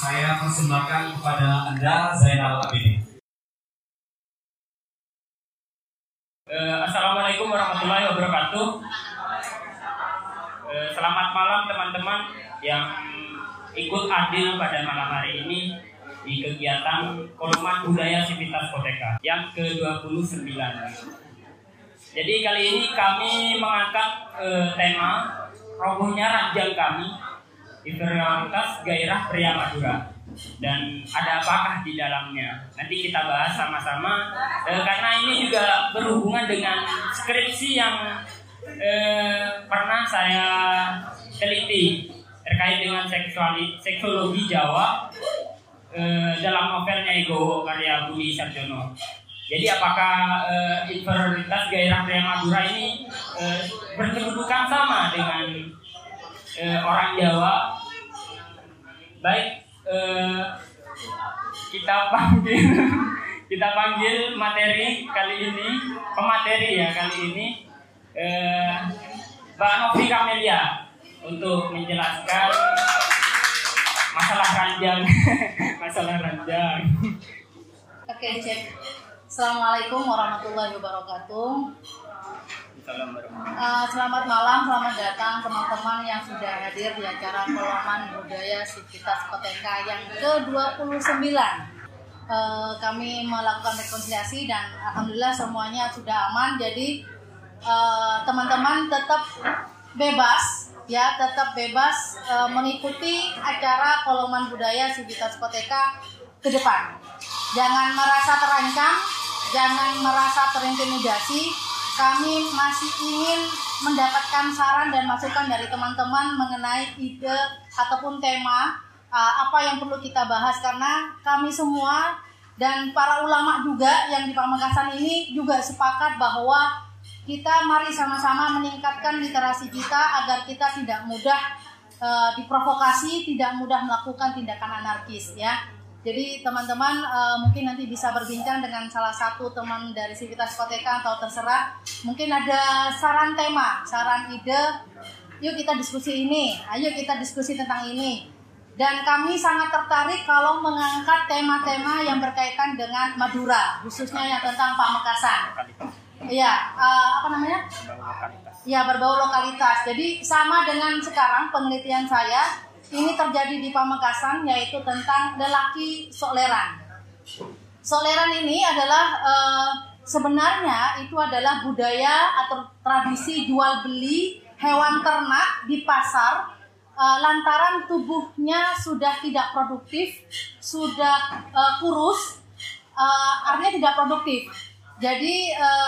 saya persembahkan kepada Anda Zainal Abidin. Assalamualaikum warahmatullahi wabarakatuh. Selamat malam teman-teman yang ikut hadir pada malam hari ini di kegiatan Koloman Budaya Sivitas Koteka yang ke-29. Jadi kali ini kami mengangkat tema robohnya ranjang kami, inferioritas gairah pria Madura. Dan ada apakah di dalamnya? Nanti kita bahas sama-sama karena ini juga berhubungan dengan skripsi yang pernah saya teliti terkait dengan seksologi Jawa dalam novelnya Igowo karya Budi Sarjono. Jadi apakah inferioritas gairah pria Madura ini berkedudukan sama dengan orang Jawa? Baik, kita panggil materi kali ini, pemateri ya kali ini, Mbak Novi Kamelia untuk menjelaskan masalah ranjang. Oke, cek. Assalamualaikum warahmatullahi wabarakatuh. Selamat malam, selamat datang teman-teman yang sudah hadir di acara Koloman Budaya Sivitas Koteka yang ke-29. Kami melakukan rekonsiliasi dan alhamdulillah semuanya sudah aman. Jadi teman-teman tetap bebas mengikuti acara Koloman Budaya Sivitas Koteka ke depan. Jangan merasa terancam, jangan merasa terintimidasi. Kami masih ingin mendapatkan saran dan masukan dari teman-teman mengenai ide ataupun tema apa yang perlu kita bahas, karena kami semua dan para ulama juga yang di Pamekasan ini juga sepakat bahwa kita mari sama-sama meningkatkan literasi kita agar kita tidak mudah diprovokasi, tidak mudah melakukan tindakan anarkis ya. Jadi teman-teman mungkin nanti bisa berbincang dengan salah satu teman dari Sivitas Koteka atau terserah. Mungkin ada saran tema, saran ide. Yuk kita diskusi ini, ayo kita diskusi tentang ini. Dan kami sangat tertarik kalau mengangkat tema-tema yang berkaitan dengan Madura, khususnya yang tentang Pamekasan. Iya, apa namanya? Ya, berbau lokalitas. Jadi sama dengan sekarang penelitian saya. Ini terjadi di Pamekasan, yaitu tentang lelaki soleran. Soleran ini adalah sebenarnya itu adalah budaya atau tradisi jual beli hewan ternak di pasar lantaran tubuhnya sudah tidak produktif, sudah kurus, artinya tidak produktif. Jadi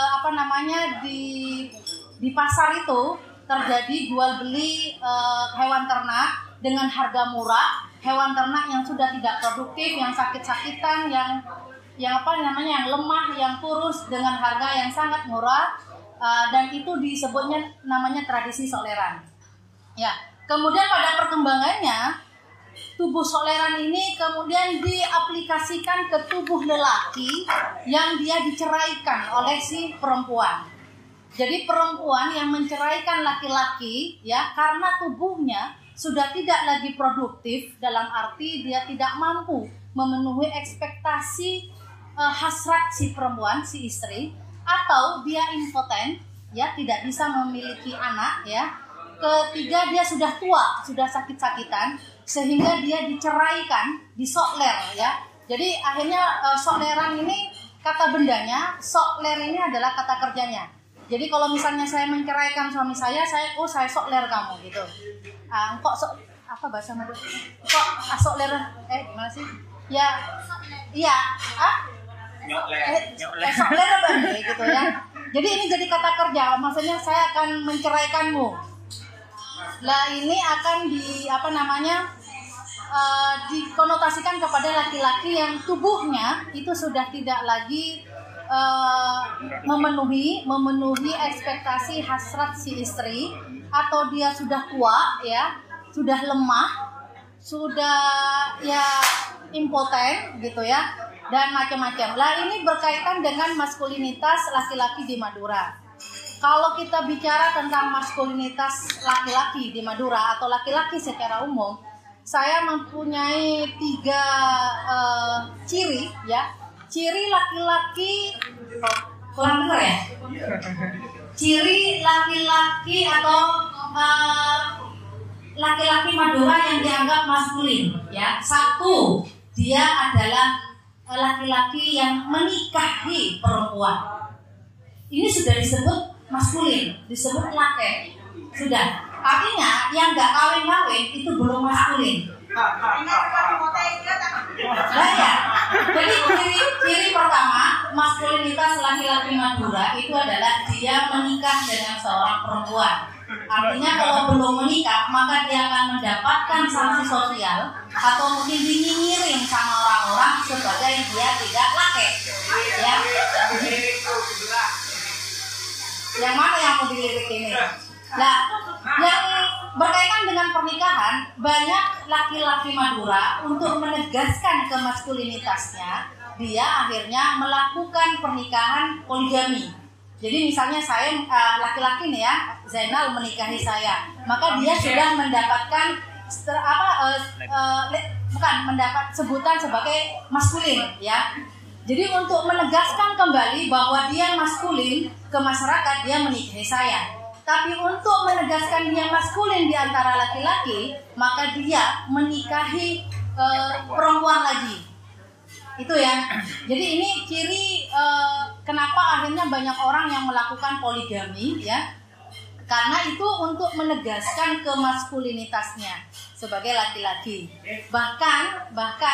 di pasar itu terjadi jual beli hewan ternak dengan harga murah, hewan ternak yang sudah tidak produktif, yang sakit-sakitan, yang lemah, yang kurus dengan harga yang sangat murah, dan itu disebutnya namanya tradisi soleran. Ya, kemudian pada perkembangannya tubuh soleran ini kemudian diaplikasikan ke tubuh lelaki yang dia diceraikan oleh si perempuan. Jadi perempuan yang menceraikan laki-laki ya karena tubuhnya sudah tidak lagi produktif, dalam arti dia tidak mampu memenuhi ekspektasi hasrat si perempuan, si istri, atau dia impoten, ya tidak bisa memiliki anak, ya. Ketiga, dia sudah tua, sudah sakit-sakitan, sehingga dia diceraikan, disokler, ya. Jadi akhirnya sokleran ini kata bendanya, sokler ini adalah kata kerjanya. Jadi kalau misalnya saya menceraikan suami saya sokler kamu gitu. Apa bahasa Madura? Sokler gimana sih? Ya, iya, sokler apa nih gitu ya. Jadi ini jadi kata kerja, maksudnya saya akan menceraikanmu. Lah ini akan dikonotasikan kepada laki-laki yang tubuhnya itu sudah tidak lagi memenuhi ekspektasi hasrat si istri, atau dia sudah tua ya, sudah lemah, sudah ya impoten gitu ya, dan macam-macam. Lah ini berkaitan dengan maskulinitas laki-laki di Madura. Kalau kita bicara tentang maskulinitas laki-laki di Madura atau laki-laki secara umum, saya mempunyai 3 ciri ya. Ciri laki-laki kurang benar ya? Ciri laki-laki atau laki-laki Madura yang dianggap maskulin ya. 1, dia adalah laki-laki yang menikahi perempuan. Ini sudah disebut maskulin, disebut laki. Sudah. Artinya yang nggak kawin-kawin itu belum maskulin. Nah ya. Jadi ciri pertama maskulinitas laki-laki Madura itu adalah dia menikah dengan seorang perempuan. Artinya kalau belum menikah maka dia akan mendapatkan sanksi sosial atau mungkin dinyinyirin sama orang-orang sebagai dia tidak laki. Ya. Yang mana yang mau dilirik ini? Nah, yang berkaitan dengan pernikahan, banyak laki-laki Madura untuk menegaskan kemaskulinitasnya, dia akhirnya melakukan pernikahan poligami. Jadi misalnya saya laki-laki nih ya, Zainal menikahi saya, maka dia sudah mendapatkan mendapat sebutan sebagai maskulin ya. Jadi untuk menegaskan kembali bahwa dia maskulin ke masyarakat, dia menikahi saya. Tapi untuk menegaskan dia maskulin di antara laki-laki, maka dia menikahi perempuan lagi. Itu ya. Jadi ini ciri kenapa akhirnya banyak orang yang melakukan poligami ya. Karena itu untuk menegaskan kemaskulinitasnya sebagai laki-laki. Bahkan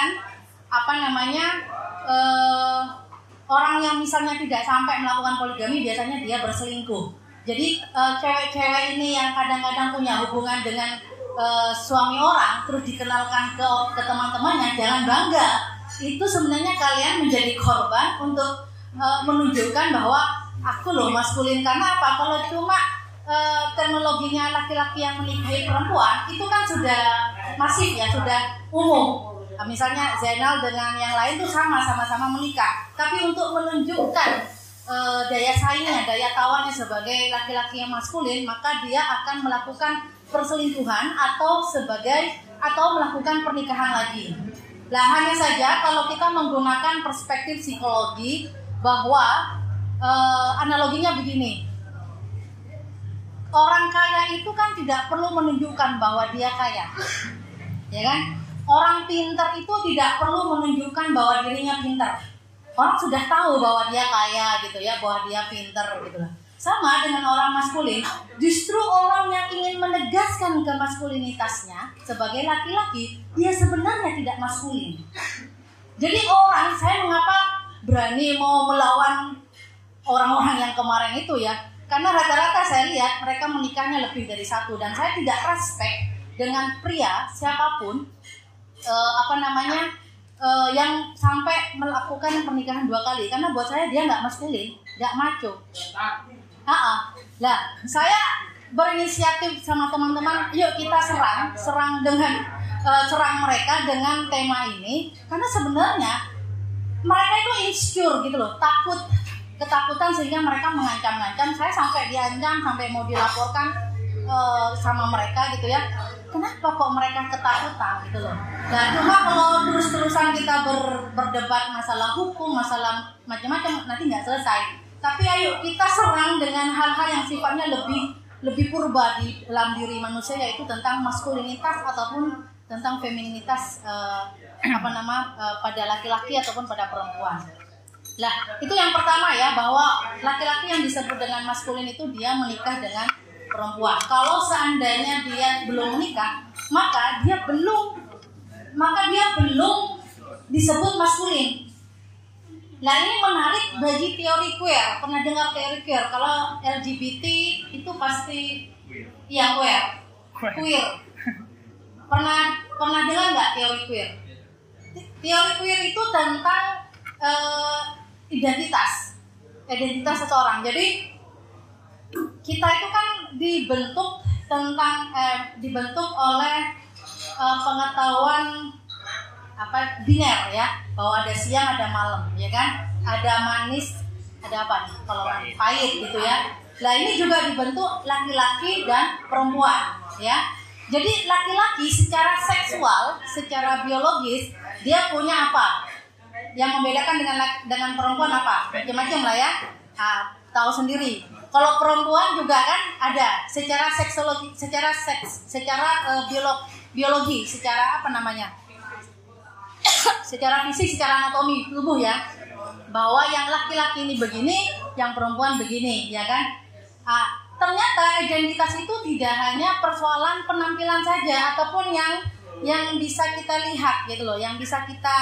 orang yang misalnya tidak sampai melakukan poligami biasanya dia berselingkuh. Jadi cewek-cewek ini yang kadang-kadang punya hubungan dengan suami orang terus dikenalkan ke teman-temannya, jangan bangga. Itu sebenarnya kalian menjadi korban untuk menunjukkan bahwa aku loh maskulin. Karena apa? Kalau cuma teknologinya laki-laki yang menikahi perempuan itu kan sudah masif ya, sudah umum. Misalnya Zainal dengan yang lain tuh sama-sama menikah. Tapi untuk menunjukkan daya saingnya, daya tawarnya sebagai laki-laki yang maskulin, maka dia akan melakukan perselingkuhan atau melakukan pernikahan lagi. Nah, hanya saja kalau kita menggunakan perspektif psikologi bahwa analoginya begini. Orang kaya itu kan tidak perlu menunjukkan bahwa dia kaya. Ya kan? Orang pintar itu tidak perlu menunjukkan bahwa dirinya pintar. Orang sudah tahu bahwa dia kaya gitu ya, bahwa dia pintar gitu lah. Sama dengan orang maskulin, justru orang yang ingin menegaskan kemaskulinitasnya sebagai laki-laki, dia sebenarnya tidak maskulin. Jadi saya mengapa berani mau melawan orang-orang yang kemarin itu ya? Karena rata-rata saya lihat mereka menikahnya lebih dari 1, dan saya tidak respect dengan pria siapapun yang sampai melakukan pernikahan 2 kali, karena buat saya dia nggak maskulin, nggak maco. Lah, saya berinisiatif sama teman-teman, yuk kita serang mereka dengan tema ini, karena sebenarnya mereka itu insecure gitu loh, ketakutan sehingga mereka mengancam-ngancam. Saya sampai diancam, sampai mau dilaporkan sama mereka gitu ya. Kenapa kok mereka ketakutan gitu loh. Nah, cuma kalau terus-terusan kita berdebat masalah hukum, masalah macam-macam, nanti nggak selesai. Tapi ayo kita serang dengan hal-hal yang sifatnya lebih purba di dalam diri manusia, yaitu tentang maskulinitas ataupun tentang femininitas pada laki-laki ataupun pada perempuan. Nah, itu yang pertama ya, bahwa laki-laki yang disebut dengan maskulin itu dia menikah dengan perempuan. Kalau seandainya dia belum menikah, maka dia belum disebut maskulin. Nah, ini menarik bagi teori queer. Pernah dengar teori queer? Kalau LGBT itu pasti ya queer. Pernah dengar nggak teori queer? Teori queer itu tentang identitas seseorang. Jadi kita itu kan dibentuk oleh pengetahuan biner ya, bahwa ada siang ada malam ya kan, ada manis ada apa nih kalau pahit gitu ya. Nah, ini juga dibentuk laki-laki dan perempuan ya. Jadi laki-laki secara seksual, secara biologis dia punya apa? Yang membedakan dengan perempuan apa? Macam-macam lah ya. Tahu sendiri. Kalau perempuan juga kan ada secara seksologi, secara biologi, secara apa namanya? Secara fisik, secara anatomi tubuh ya. Bahwa yang laki-laki ini begini, yang perempuan begini, ya kan? Ternyata identitas itu tidak hanya persoalan penampilan saja ataupun yang bisa kita lihat gitu loh, yang bisa kita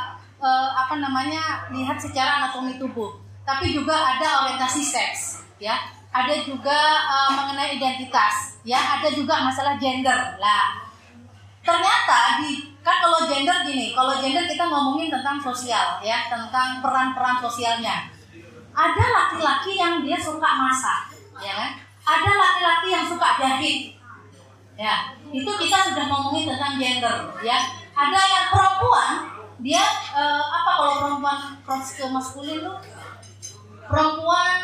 lihat secara anatomi tubuh. Tapi juga ada orientasi seks, ya. Ada juga mengenai identitas, ya. Ada juga masalah gender. Lah, ternyata kan kalau gender gini, kalau gender kita ngomongin tentang sosial, ya, tentang peran-peran sosialnya. Ada laki-laki yang dia suka masak, ya kan? Ada laki-laki yang suka jahit, ya. Itu kita sudah ngomongin tentang gender, ya. Ada yang perempuan, dia kalau perempuan cross ke maskulin tuh, perempuan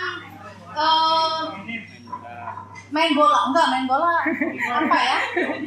main bola apa ya?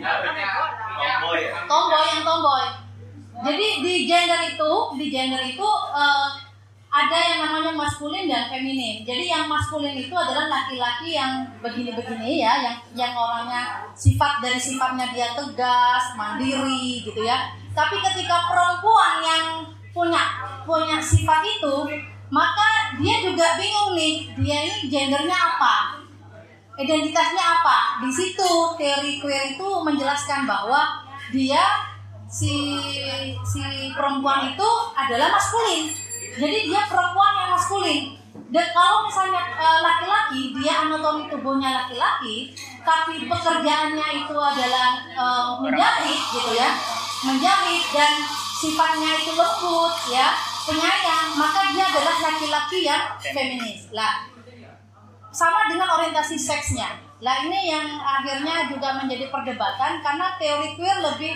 Tomboy. Jadi di gender itu ada yang namanya maskulin dan feminin. Jadi yang maskulin itu adalah laki-laki yang begini-begini ya, yang orangnya dari sifatnya dia tegas, mandiri gitu ya. Tapi ketika perempuan yang punya sifat itu, maka dia juga bingung nih, dia ini gendernya apa? Identitasnya apa? Di situ teori queer itu menjelaskan bahwa dia si perempuan itu adalah maskulin. Jadi dia perempuan yang maskulin. Dan kalau misalnya laki-laki, dia anatomi tubuhnya laki-laki, tapi pekerjaannya itu adalah menjahit gitu ya, menjahit dan sifatnya itu lembut ya, penyayang, maka dia adalah laki-laki yang feminis. Lah, sama dengan orientasi seksnya. Lah ini yang akhirnya juga menjadi perdebatan karena teori queer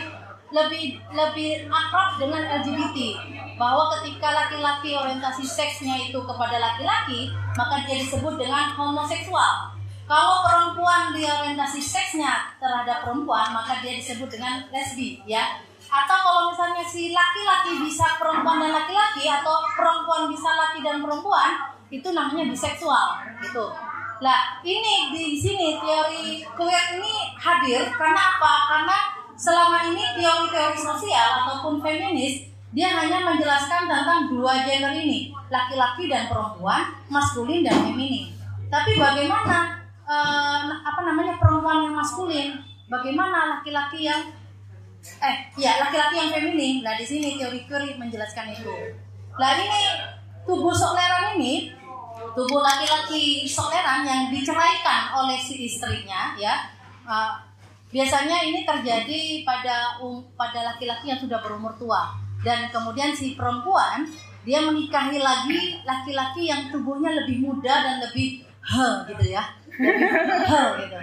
lebih akrab dengan LGBT, bahwa ketika laki-laki orientasi seksnya itu kepada laki-laki, maka dia disebut dengan homoseksual. Kalau perempuan dia orientasi seksnya terhadap perempuan, maka dia disebut dengan lesbi, ya. Atau kalau misalnya si laki-laki bisa perempuan dan laki-laki, atau perempuan bisa laki dan perempuan, itu namanya biseksual, gitu. Lah, ini di sini teori queer ini hadir karena apa? Karena selama ini teori-teori sosial ataupun feminis dia hanya menjelaskan tentang dua gender ini, laki-laki dan perempuan, maskulin dan feminin. Tapi bagaimana perempuan yang maskulin? Bagaimana laki-laki yang laki-laki yang feminin? Nah, di sini teori queer menjelaskan itu. Lah ini tubuh sokleran ini, tubuh laki-laki sokleran yang diceraikan oleh si istrinya, ya. Biasanya ini terjadi pada laki-laki yang sudah berumur tua, dan kemudian si perempuan dia menikahi lagi laki-laki yang tubuhnya lebih muda dan lebih gitu ya, gitu.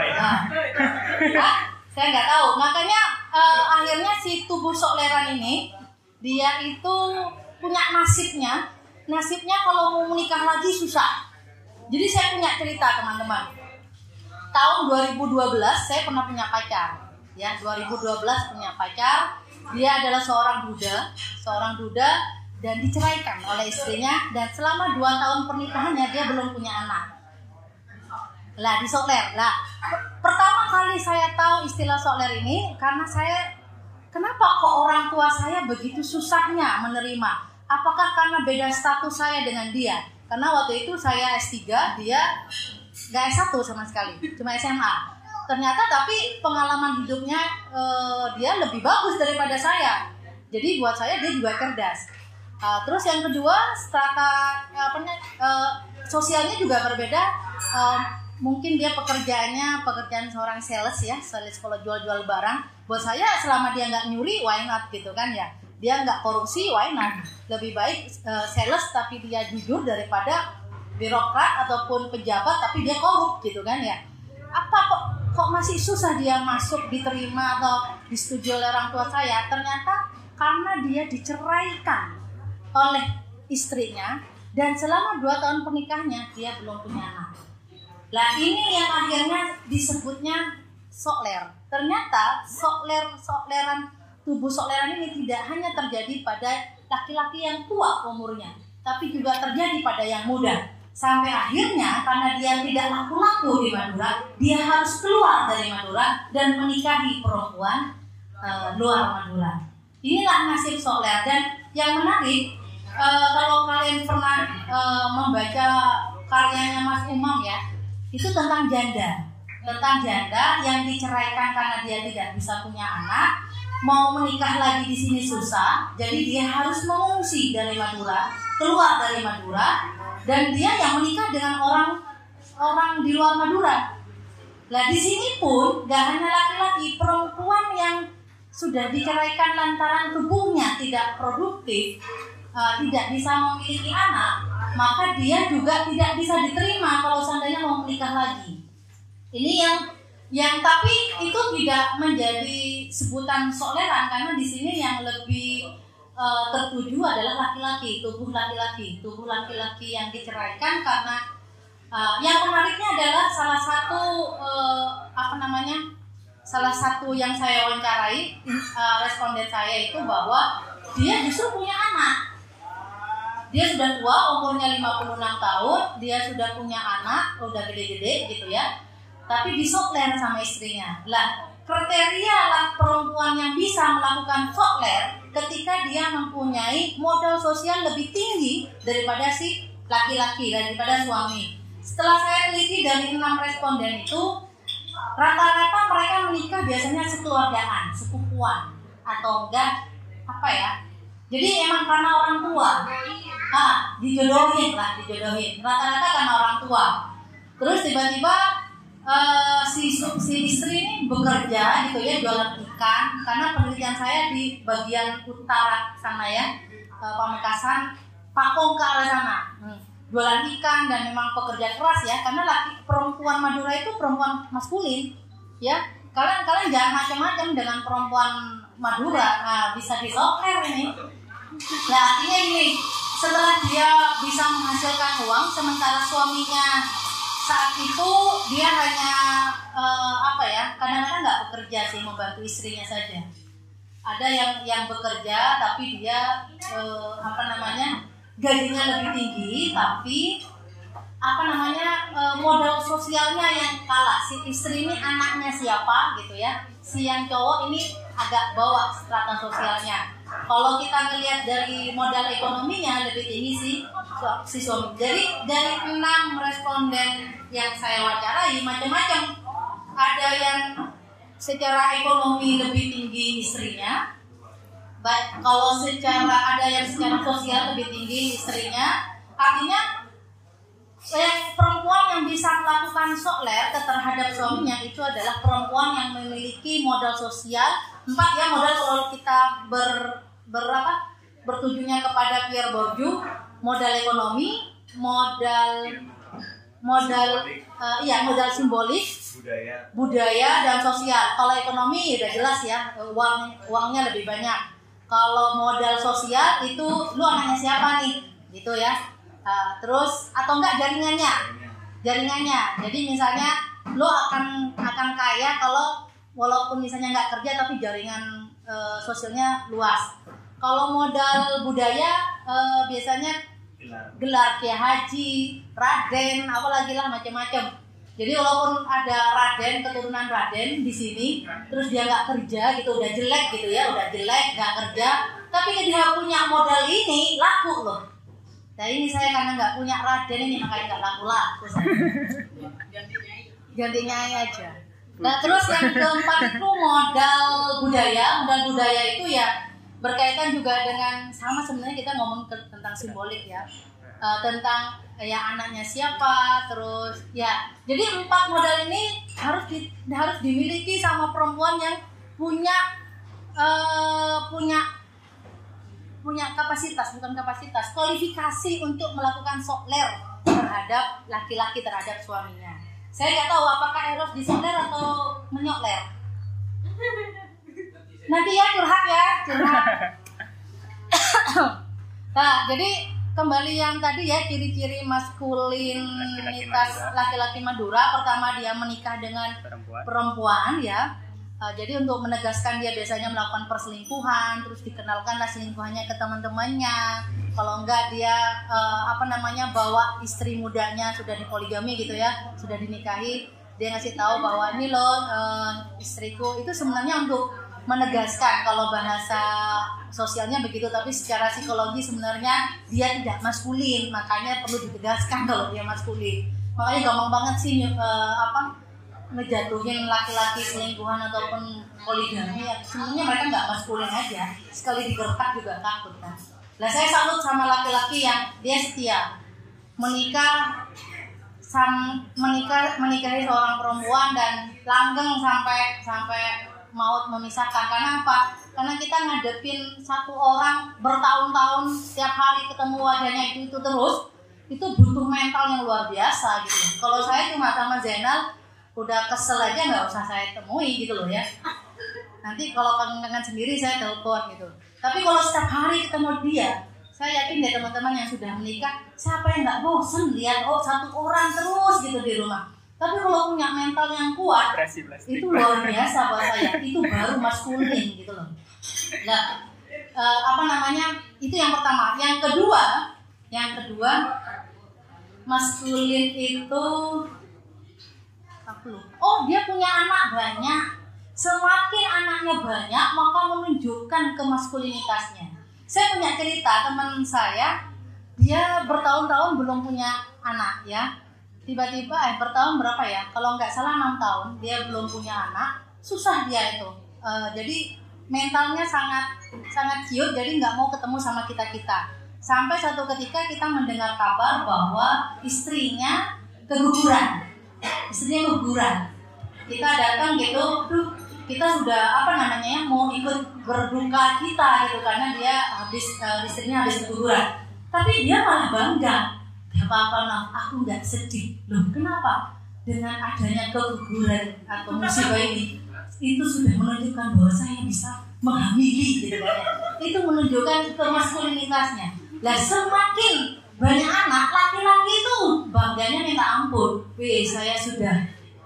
Saya nggak tahu. Makanya akhirnya si tubuh sokleran ini dia itu punya nasibnya kalau mau menikah lagi susah. Jadi saya punya cerita, teman-teman. Tahun 2012 saya pernah punya pacar, ya. 2012 punya pacar. Dia adalah seorang duda dan diceraikan oleh istrinya, dan selama 2 tahun pernikahannya dia belum punya anak. Lah, di sokler. Lah, pertama kali saya tahu istilah sokler ini karena kenapa kok orang tua saya begitu susahnya menerima? Apakah karena beda status saya dengan dia? Karena waktu itu saya S3, dia gak S1 sama sekali, cuma SMA. Ternyata tapi pengalaman hidupnya dia lebih bagus daripada saya. Jadi buat saya dia juga cerdas. Terus yang kedua, strata sosialnya juga berbeda. Mungkin dia pekerjaan seorang sales kalau jual-jual barang. Buat saya selama dia nggak nyuri, why not gitu kan ya. Dia nggak korupsi, why not. Lebih baik sales tapi dia jujur daripada birokrat ataupun pejabat tapi dia korup gitu kan ya. Apa kok masih susah dia masuk, diterima atau disetujui oleh orang tua saya? Ternyata karena dia diceraikan oleh istrinya dan selama 2 tahun pernikahannya dia belum punya anak. Lah ini yang akhirnya disebutnya sokler. ternyata sokleran tubuh sokleran ini tidak hanya terjadi pada laki-laki yang tua umurnya, tapi juga terjadi pada yang muda. Sampai akhirnya karena dia tidak laku-laku di Madura, dia harus keluar dari Madura dan menikahi perempuan luar Madura. Inilah nasib sokler. Dan yang menarik, kalau kalian pernah membaca karyanya Mas Umam ya, itu tentang janda yang diceraikan karena dia tidak bisa punya anak, mau menikah lagi di sini susah, jadi dia harus mengungsi dari Madura, keluar dari Madura, dan dia yang menikah dengan orang di luar Madura. Nah di sini pun gak hanya laki-laki, perempuan yang sudah diceraikan lantaran tubuhnya tidak produktif, tidak bisa memiliki anak, maka dia juga tidak bisa diterima kalau seandainya mau menikah lagi. Ini yang tapi itu tidak menjadi sebutan sokleran, karena di sini yang lebih tertuju adalah laki-laki, tubuh laki-laki yang diceraikan karena yang menariknya adalah salah satu yang saya wawancarai responden saya itu bahwa dia justru punya anak. Dia sudah tua, umurnya 56 tahun, dia sudah punya anak, udah gede-gede gitu ya. Tapi disokler sama istrinya. Lah, kriteria lah perempuan yang bisa melakukan sokler ketika dia mempunyai modal sosial lebih tinggi daripada si laki-laki, daripada suami. Setelah saya teliti dari 6 responden itu, rata-rata mereka menikah biasanya sekeluargaan, sepupuan, atau enggak jadi emang karena orang tua. Dijodohin. Rata-rata karena orang tua. Terus tiba-tiba si istri ini bekerja gitu ya, jualan ikan. Karena penelitian saya di bagian utara sana ya, Pamekasan, Pakong ke arah sana. Jualan ikan dan memang pekerja keras ya, karena perempuan Madura itu perempuan maskulin ya. Kalian jangan macam-macam dengan perempuan Madura, bisa disokler ini. Nah artinya ini, setelah dia bisa menghasilkan uang, sementara suaminya saat itu dia hanya kadang-kadang nggak bekerja sih, membantu istrinya saja. Ada yang bekerja tapi dia gajinya lebih tinggi, tapi modal sosialnya yang kalah. Si istri ini anaknya siapa gitu ya, si yang cowok ini agak bawah strata sosialnya. Kalau kita ngelihat dari modal ekonominya lebih tinggi si suami. Jadi dari 6 responden yang saya wawancarai macam-macam. Ada yang secara ekonomi lebih tinggi istrinya. Kalau ada yang secara sosial lebih tinggi istrinya. Artinya perempuan yang bisa melakukan sokler terhadap suaminya itu adalah perempuan yang memiliki modal sosial. 4 ya, modal kalau kita bertujunya kepada Pierre Bourdieu, modal ekonomi, modal simbolik, budaya dan sosial. Kalau ekonomi udah jelas ya, uangnya lebih banyak. Kalau modal sosial itu lu anaknya siapa nih, gitu ya. Terus atau enggak jaringannya. Jadi misalnya lu akan kaya kalau walaupun misalnya nggak kerja tapi jaringan sosialnya luas. Kalau modal budaya biasanya gelar kayak haji, raden, apalagi lah macam-macam. Jadi walaupun ada raden, keturunan raden di sini, terus dia nggak kerja gitu, udah jelek gitu ya, nggak kerja, tapi dia punya modal ini laku loh. Nah ini saya karena nggak punya raden ini makanya nggak laku. Gantinya aja. Nah terus yang keempat itu modal budaya. Modal budaya itu ya berkaitan juga dengan sama sebenarnya kita ngomong tentang simbolik ya, tentang ya anaknya siapa, terus ya jadi 4 modal ini harus dimiliki sama perempuan yang punya kualifikasi untuk melakukan sokler terhadap laki-laki, terhadap suaminya. Saya nggak tahu apakah Eros disokler atau menyokler. Nanti ya curhat. Nah, jadi kembali yang tadi ya, ciri-ciri maskulinitas laki-laki Madura. Pertama dia menikah dengan perempuan ya. Jadi untuk menegaskan dia biasanya melakukan perselingkuhan, terus dikenalkanlah selingkuhannya ke teman-temannya. Kalau enggak dia bawa istri mudanya sudah dipoligami gitu ya, sudah dinikahi, dia ngasih tahu bahwa ini loh istriku. Itu sebenarnya untuk menegaskan, kalau bahasa sosialnya begitu, tapi secara psikologi sebenarnya dia tidak maskulin, makanya perlu ditegaskan kalau dia maskulin. Makanya gampang banget sih ngejatuhin laki-laki selingkuhan ataupun poligami ya, sebenarnya mereka nggak maskulin aja, sekali digertak juga takut kan. Nah, saya salut sama laki-laki yang dia setia menikahi seorang perempuan dan langgeng sampai maut memisahkan. Karena apa? Karena kita ngadepin satu orang bertahun-tahun, setiap hari ketemu wajahnya itu terus, itu butuh mental yang luar biasa gitu. Kalau saya cuma sama Zainal udah kesel aja nggak usah saya temui gitu loh ya. Nanti kalau kangen-kangen sendiri saya telepon gitu. Tapi kalau setiap hari ketemu dia, saya yakin deh teman-teman yang sudah menikah, siapa yang nggak bosen lihat satu orang terus gitu di rumah. Tapi kalau punya mental yang kuat, itu luar biasa buat saya. Itu baru maskulin gitu loh. Nah, itu yang pertama. Yang kedua, maskulin itu dia punya anak banyak. Semakin anaknya banyak, maka menunjukkan kemaskulinitasnya. Saya punya cerita teman saya, dia bertahun-tahun belum punya anak ya. Tiba-tiba bertahun berapa ya? Kalau nggak salah 6 tahun dia belum punya anak. Susah dia itu. Jadi mentalnya sangat cute, jadi nggak mau ketemu sama kita. Sampai suatu ketika kita mendengar kabar bahwa istrinya keguguran. Kita datang gitu, kita sudah mau ikut berduka kita gitu, karena dia istrinya habis keguguran. Tapi dia malah bangga. Gak apa-apa, aku nggak sedih. Loh, kenapa? Dengan adanya keguguran atau musibah ini, itu sudah menunjukkan bahwa saya bisa menghamili gitu kan. Itu menunjukkan kemaskulinitasnya. Lah semakin banyak anak, laki-laki itu bangganya minta ampun. Saya sudah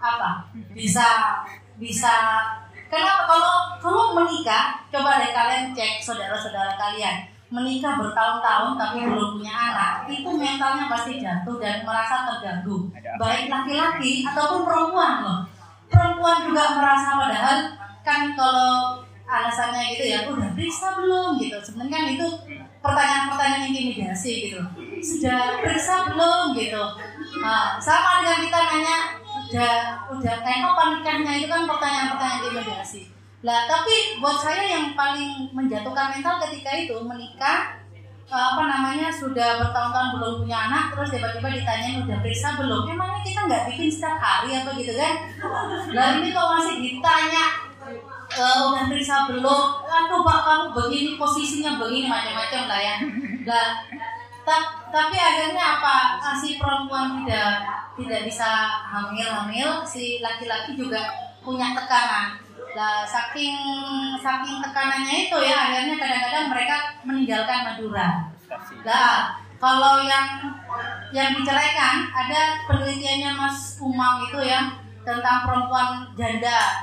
bisa. Kenapa? Kalau menikah, coba deh kalian cek saudara-saudara kalian, menikah bertahun-tahun tapi belum punya anak, itu mentalnya pasti jatuh dan merasa terganggu. Baik laki-laki ataupun perempuan loh. Perempuan juga merasa, padahal kan kalau alasannya gitu ya, udah periksa belum gitu. Sebenarnya kan itu pertanyaan-pertanyaan intimidasi gitu. Sudah periksa belum gitu. Nah, sama dengan kita nanya udah kapan nikahnya, itu kan pertanyaan-pertanyaan intimidasi. Lah, tapi buat saya yang paling menjatuhkan mental ketika itu menikah, sudah bertahun-tahun belum punya anak, terus tiba-tiba ditanyain udah periksa belum. Emangnya kita nggak bikin setiap hari apa gitu kan? Lah ini kok masih ditanya udah periksa belum? Coba kamu begini, posisinya begini, macam-macam lah ya. Lah, tapi akhirnya si perempuan tidak bisa hamil, si laki-laki juga punya tekanan. Nah, saking tekanannya itu ya, akhirnya kadang-kadang mereka meninggalkan Madura. Nah, kalau yang diceraikan, ada penelitiannya Mas Umam itu ya, tentang perempuan janda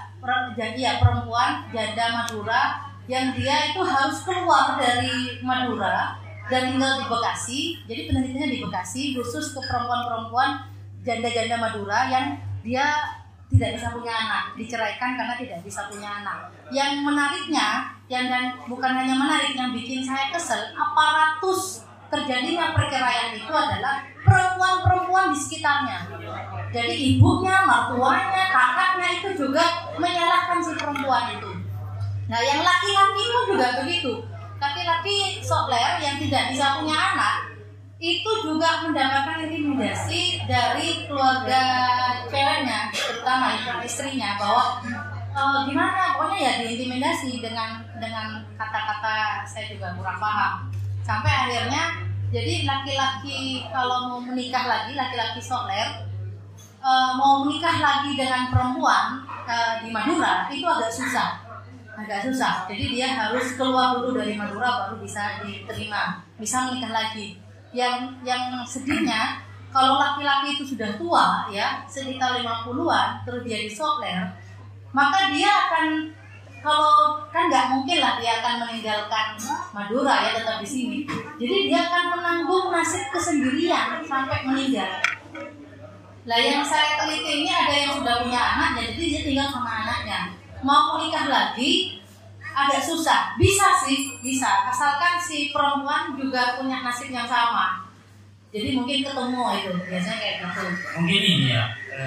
Madura, yang dia itu harus keluar dari Madura dan tinggal di Bekasi. Jadi penelitiannya di Bekasi, khusus ke perempuan-perempuan janda-janda Madura yang dia tidak bisa punya anak, diceraikan karena tidak bisa punya anak. Yang menariknya, dan bukan hanya menarik, yang bikin saya kesel, aparatus terjadinya perceraian itu adalah perempuan-perempuan di sekitarnya. Jadi ibunya, mertuanya, kakaknya itu juga menyalahkan si perempuan itu. Nah, yang laki-laki pun juga begitu. Laki-laki sokler yang tidak bisa punya anak itu juga mendapatkan intimidasi dari keluarga ceweknya, terutama istrinya, bahwa gimana, pokoknya ya diintimidasi dengan kata-kata saya juga kurang paham. Sampai akhirnya jadi laki-laki kalau mau menikah lagi, laki-laki sokler mau menikah lagi dengan perempuan di Madura itu agak susah. Jadi dia harus keluar dulu dari Madura baru bisa diterima, bisa menikah lagi. Yang sedihnya, kalau laki-laki itu sudah tua ya, sekitar 50-an, terus dia di sokler, maka dia akan, kalau kan nggak mungkin lah dia akan meninggalkan Madura ya, tetap di sini. Jadi dia akan menanggung nasib kesendirian sampai meninggal. Lah yang saya teliti ini ada yang sudah punya anak, jadi dia tinggal sama anaknya. Mau menikah lagi agak susah. Bisa sih, bisa. Asalkan si perempuan juga punya nasib yang sama. Jadi mungkin ketemu itu, biasanya kayak gitu. Mungkin ini ya,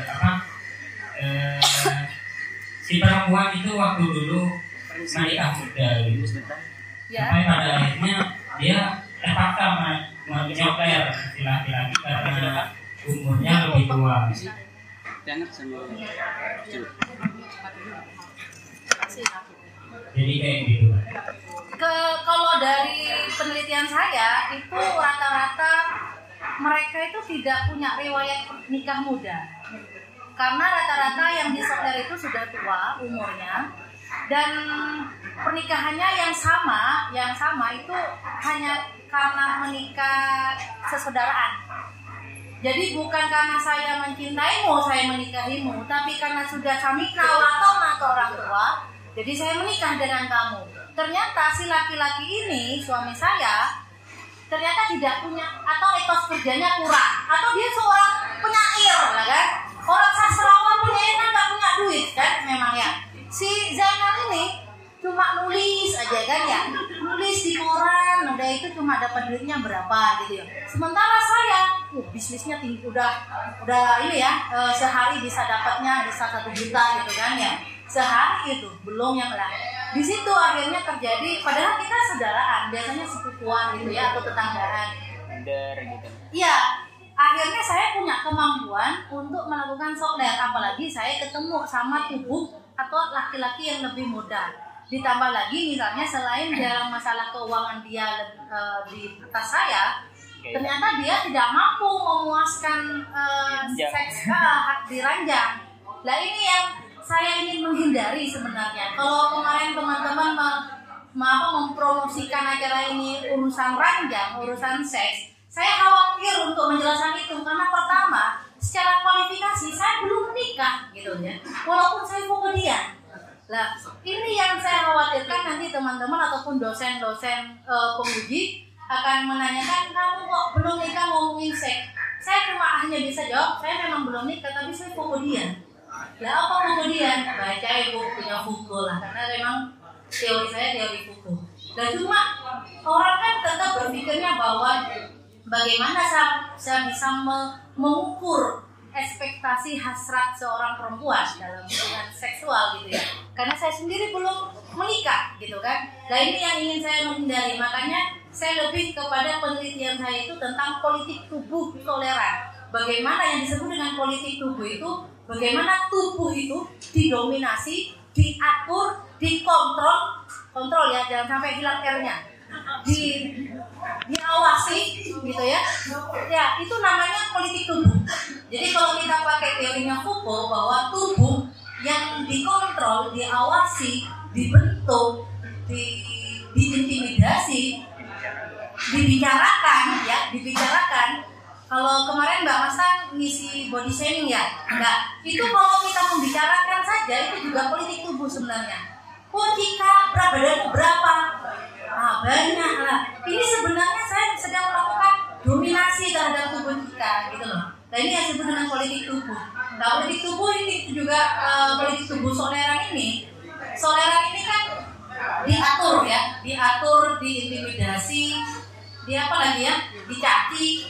si perempuan itu waktu dulu menikah muda gitu. Ya. Sampai pada akhirnya dia terpaksa menyokler si laki-laki karena umurnya lebih tua. Jadi kayak gitu. Kalau dari penelitian saya itu rata-rata mereka itu tidak punya riwayat nikah muda. Karena rata-rata yang disokler itu sudah tua umurnya, dan pernikahannya yang sama itu hanya karena menikah sesaudaraan. Jadi bukan karena saya mencintaimu, saya menikahimu, tapi karena sudah kami atau orang tua, jadi saya menikah dengan kamu. Ternyata si laki-laki ini, suami saya, ternyata tidak punya, atau etos kerjanya kurang, atau dia seorang penyair, kan? Orang sastrawan penyair kan nggak punya duit, kan? Memang ya. Si Zainal ini cuma nulis aja kan ya, nulis di koran, udah itu cuma dapat duitnya berapa gitu ya. Sementara saya, bisnisnya tinggi, udah ini ya, sehari bisa dapatnya bisa 1 juta gitu kan ya, sehari itu belum yang lah. Di situ akhirnya terjadi, padahal kita saudaraan, biasanya sepupuan gitu ya, atau tetanggaan. Gitu. Iya, akhirnya saya punya kemampuan untuk melakukan sokler, apalagi saya ketemu sama tubuh atau laki-laki yang lebih muda. Ditambah lagi misalnya selain dalam masalah keuangan dia di atas saya, ternyata dia tidak mampu memuaskan seks di ranjang. Nah ini yang saya ingin menghindari sebenarnya. Kalau kemarin teman-teman mempromosikan acara ini urusan ranjang, urusan seks, saya khawatir untuk menjelaskan itu karena pertama, secara kualifikasi saya belum menikah gitu ya. Walaupun saya Muhammadiyah. Nah, ini yang saya khawatirkan nanti teman-teman ataupun dosen-dosen penguji akan menanyakan, kamu kok belum nikah ngomongin seks? Saya cuma hanya bisa jawab, saya memang belum nikah tapi saya Muhammadiyah. Lah apa Muhammadiyah? Baca ibu punya buku lah, karena memang teori saya teori buku. Dan cuma orang kan tetap berpikirnya bahwa bagaimana saya bisa mengukur ekspektasi hasrat seorang perempuan dalam hubungan seksual gitu ya, karena saya sendiri belum menikah gitu kan. Nah ini yang ingin saya menghindari, makanya saya lebih kepada penelitian saya itu tentang politik tubuh toleran. Bagaimana yang disebut dengan politik tubuh itu, bagaimana tubuh itu didominasi, diatur, dikontrol ya, jangan sampai hilang R-nya, diawasi gitu ya. Ya itu namanya politik tubuh. Jadi kalau kita pakai teorinya Foucault bahwa tubuh yang dikontrol, diawasi, dibentuk, diintimidasi, dibicarakan. Kalau kemarin Mbak Masa ngisi body shaming ya, enggak. Itu kalau kita membicarakan saja itu juga politik tubuh sebenarnya. Jika badanmu berapa? Banyak lah. Ini sebenarnya saya sedang melakukan dominasi terhadap tubuh kita gitu loh. Nah ini yang disebut dengan politik tubuh. Nah politik tubuh ini juga politik tubuh soleran ini kan diatur ya, diintimidasi, apa lagi ya, dicaci,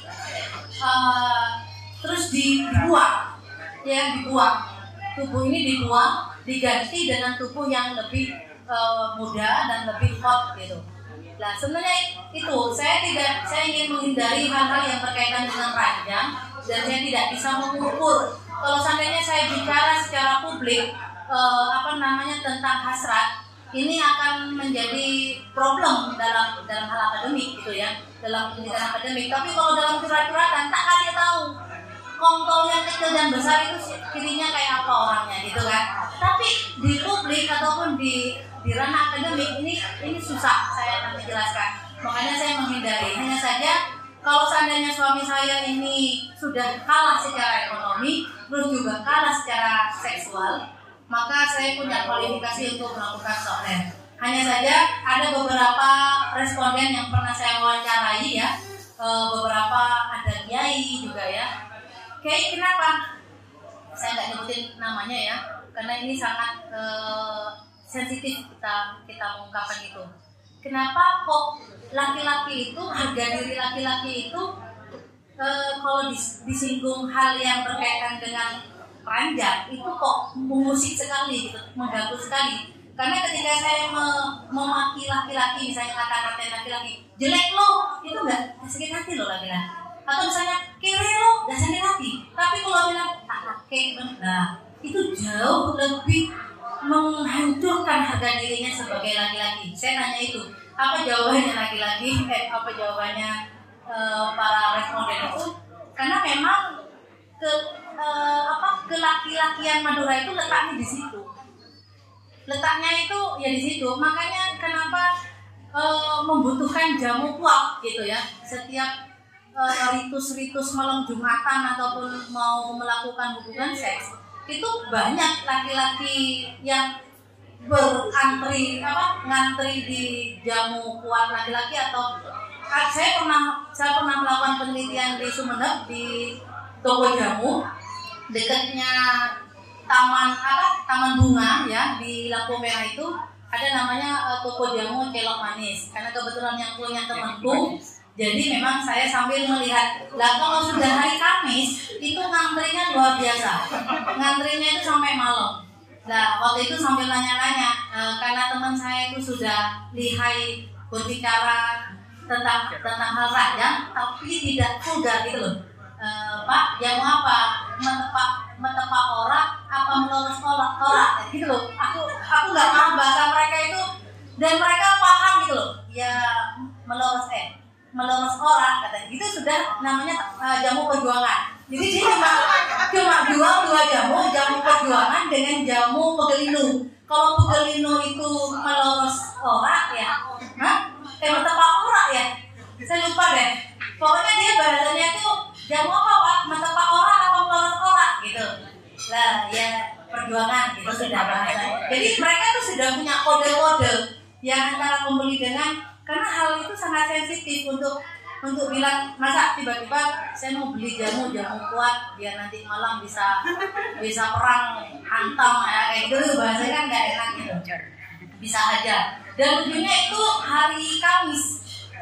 terus dibuang, tubuh ini dibuang, diganti dengan tubuh yang lebih muda dan lebih hot gitu. Nah sebenarnya itu saya ingin menghindari hal-hal yang berkaitan dengan ranjang, dan saya tidak bisa mengukur. Kalau seandainya saya bicara secara publik tentang hasrat, ini akan menjadi problem dalam hal akademik gitu ya, dalam pendidikan akademik. Tapi kalau dalam curhat-curhatan tak kasih tahu kontol yang kecil dan besar itu kirinya kayak apa orangnya gitu kan. Tapi di publik ataupun di ranah akademik ini susah saya akan menjelaskan. Makanya saya menghindari. Hanya saja kalau seandainya suami saya ini sudah kalah secara ekonomi, terus juga kalah secara seksual, maka saya punya kualifikasi untuk melakukan sokler. Hanya saja ada beberapa responden yang pernah saya wawancarai ya, beberapa ada kiai juga ya. Kiai kenapa? Saya nggak nyebutin namanya ya, karena ini sangat sensitif kita mengungkapkan itu. Kenapa kok laki-laki itu, harga diri laki-laki itu kalau disinggung hal yang berkaitan dengan ranjang itu kok mengusik sekali gitu, mengganggu sekali. Karena ketika saya memaki laki-laki, misalnya kata-katain laki-laki, jelek lo, itu nggak sakit hati lo laki-laki. Atau misalnya kere lo, nggak sakit hati. Tapi kalau bilang tak pakai, nah itu jauh lebih menghancurkan harga dirinya sebagai laki-laki. Saya tanya itu, apa jawabannya laki-laki? Apa jawabannya para responden itu? Karena memang kelaki-lakian Madura itu letaknya di situ. Letaknya itu ya di situ. Makanya kenapa membutuhkan jamu kuat gitu ya. Setiap ritus-ritus malam Jumatan ataupun mau melakukan hubungan seks, itu banyak laki-laki yang ngantri di jamu kuat laki-laki. Atau saya pernah melakukan penelitian di Sumeneb di toko jamu dekatnya taman bunga ya, di lampu merah itu ada namanya toko jamu Celok Manis. Karena kebetulan yang punya temanku, jadi memang saya sambil melihat. Lah kalau sudah hari Kamis itu ngantrinya luar biasa, ngantrinya itu sampai malam. Nah waktu itu sambil nanya-nanya, karena teman saya itu sudah lihai berbicara tentang hal ranjang, tapi tidak vulgar gitu loh. Pak, jamu apa? Metepak orak apa melurus orak gitu loh. Aku nggak paham bahasa mereka itu, dan mereka paham gitu loh. Ya melurus orak katanya. Itu sudah namanya jamu perjuangan. Jadi dia cuma jual dua jamu perjuangan dengan jamu pegelinu. Kalau pegelinu itu melurus orak ya, metepak orak ya. Saya lupa deh. Pokoknya dia bahasanya itu jamu apa Pak? Metepak orak apa melurus orak gitu. Lah ya perjuangan gitu sudah bahasanya. Jadi mereka tuh sudah punya kode-kode yang antara pembeli dengan, karena hal itu sangat sensitif untuk bilang, masa tiba-tiba saya mau beli jamu kuat biar nanti malam bisa perang hantam kayak gitu, bahasanya kan nggak enak gitu. Bisa aja. Dan ujungnya itu hari Kamis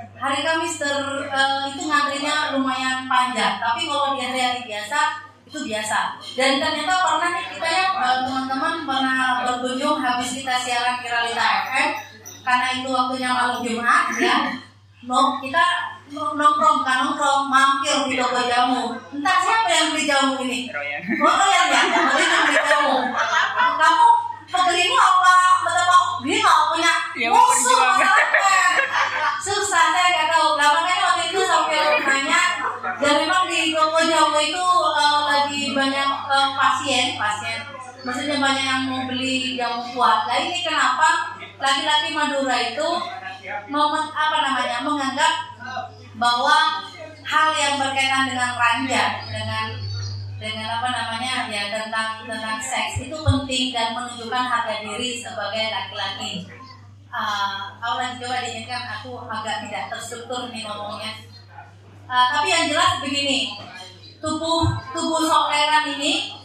itu ngantrinya lumayan panjang. Tapi kalau di hari biasa itu biasa. Dan ternyata pernah nih kita ya teman-teman pernah berkunjung habis kita siaran Kiralita FM, karena itu waktunya malam Jumat ya. Kita nongkrong mampir di toko jamu. Entah siapa yang beli jamu ini. Royan ya, beli jamu. Kamu pegelinu apa betapa dia nggak punya musuh susah, saya nggak tahu. Nah, makanya waktu itu sampai nanya, dan memang di toko jamu itu lagi banyak pasien, maksudnya banyak yang mau beli jamu kuat. Nah ini kenapa laki-laki Madura itu menganggap bahwa hal yang berkaitan dengan ranjang, dengan ya tentang seks itu penting dan menunjukkan harga diri sebagai laki-laki. Allah coba diingatkan, aku agak tidak terstruktur nih ngomongnya. Tapi yang jelas begini, tubuh sokleran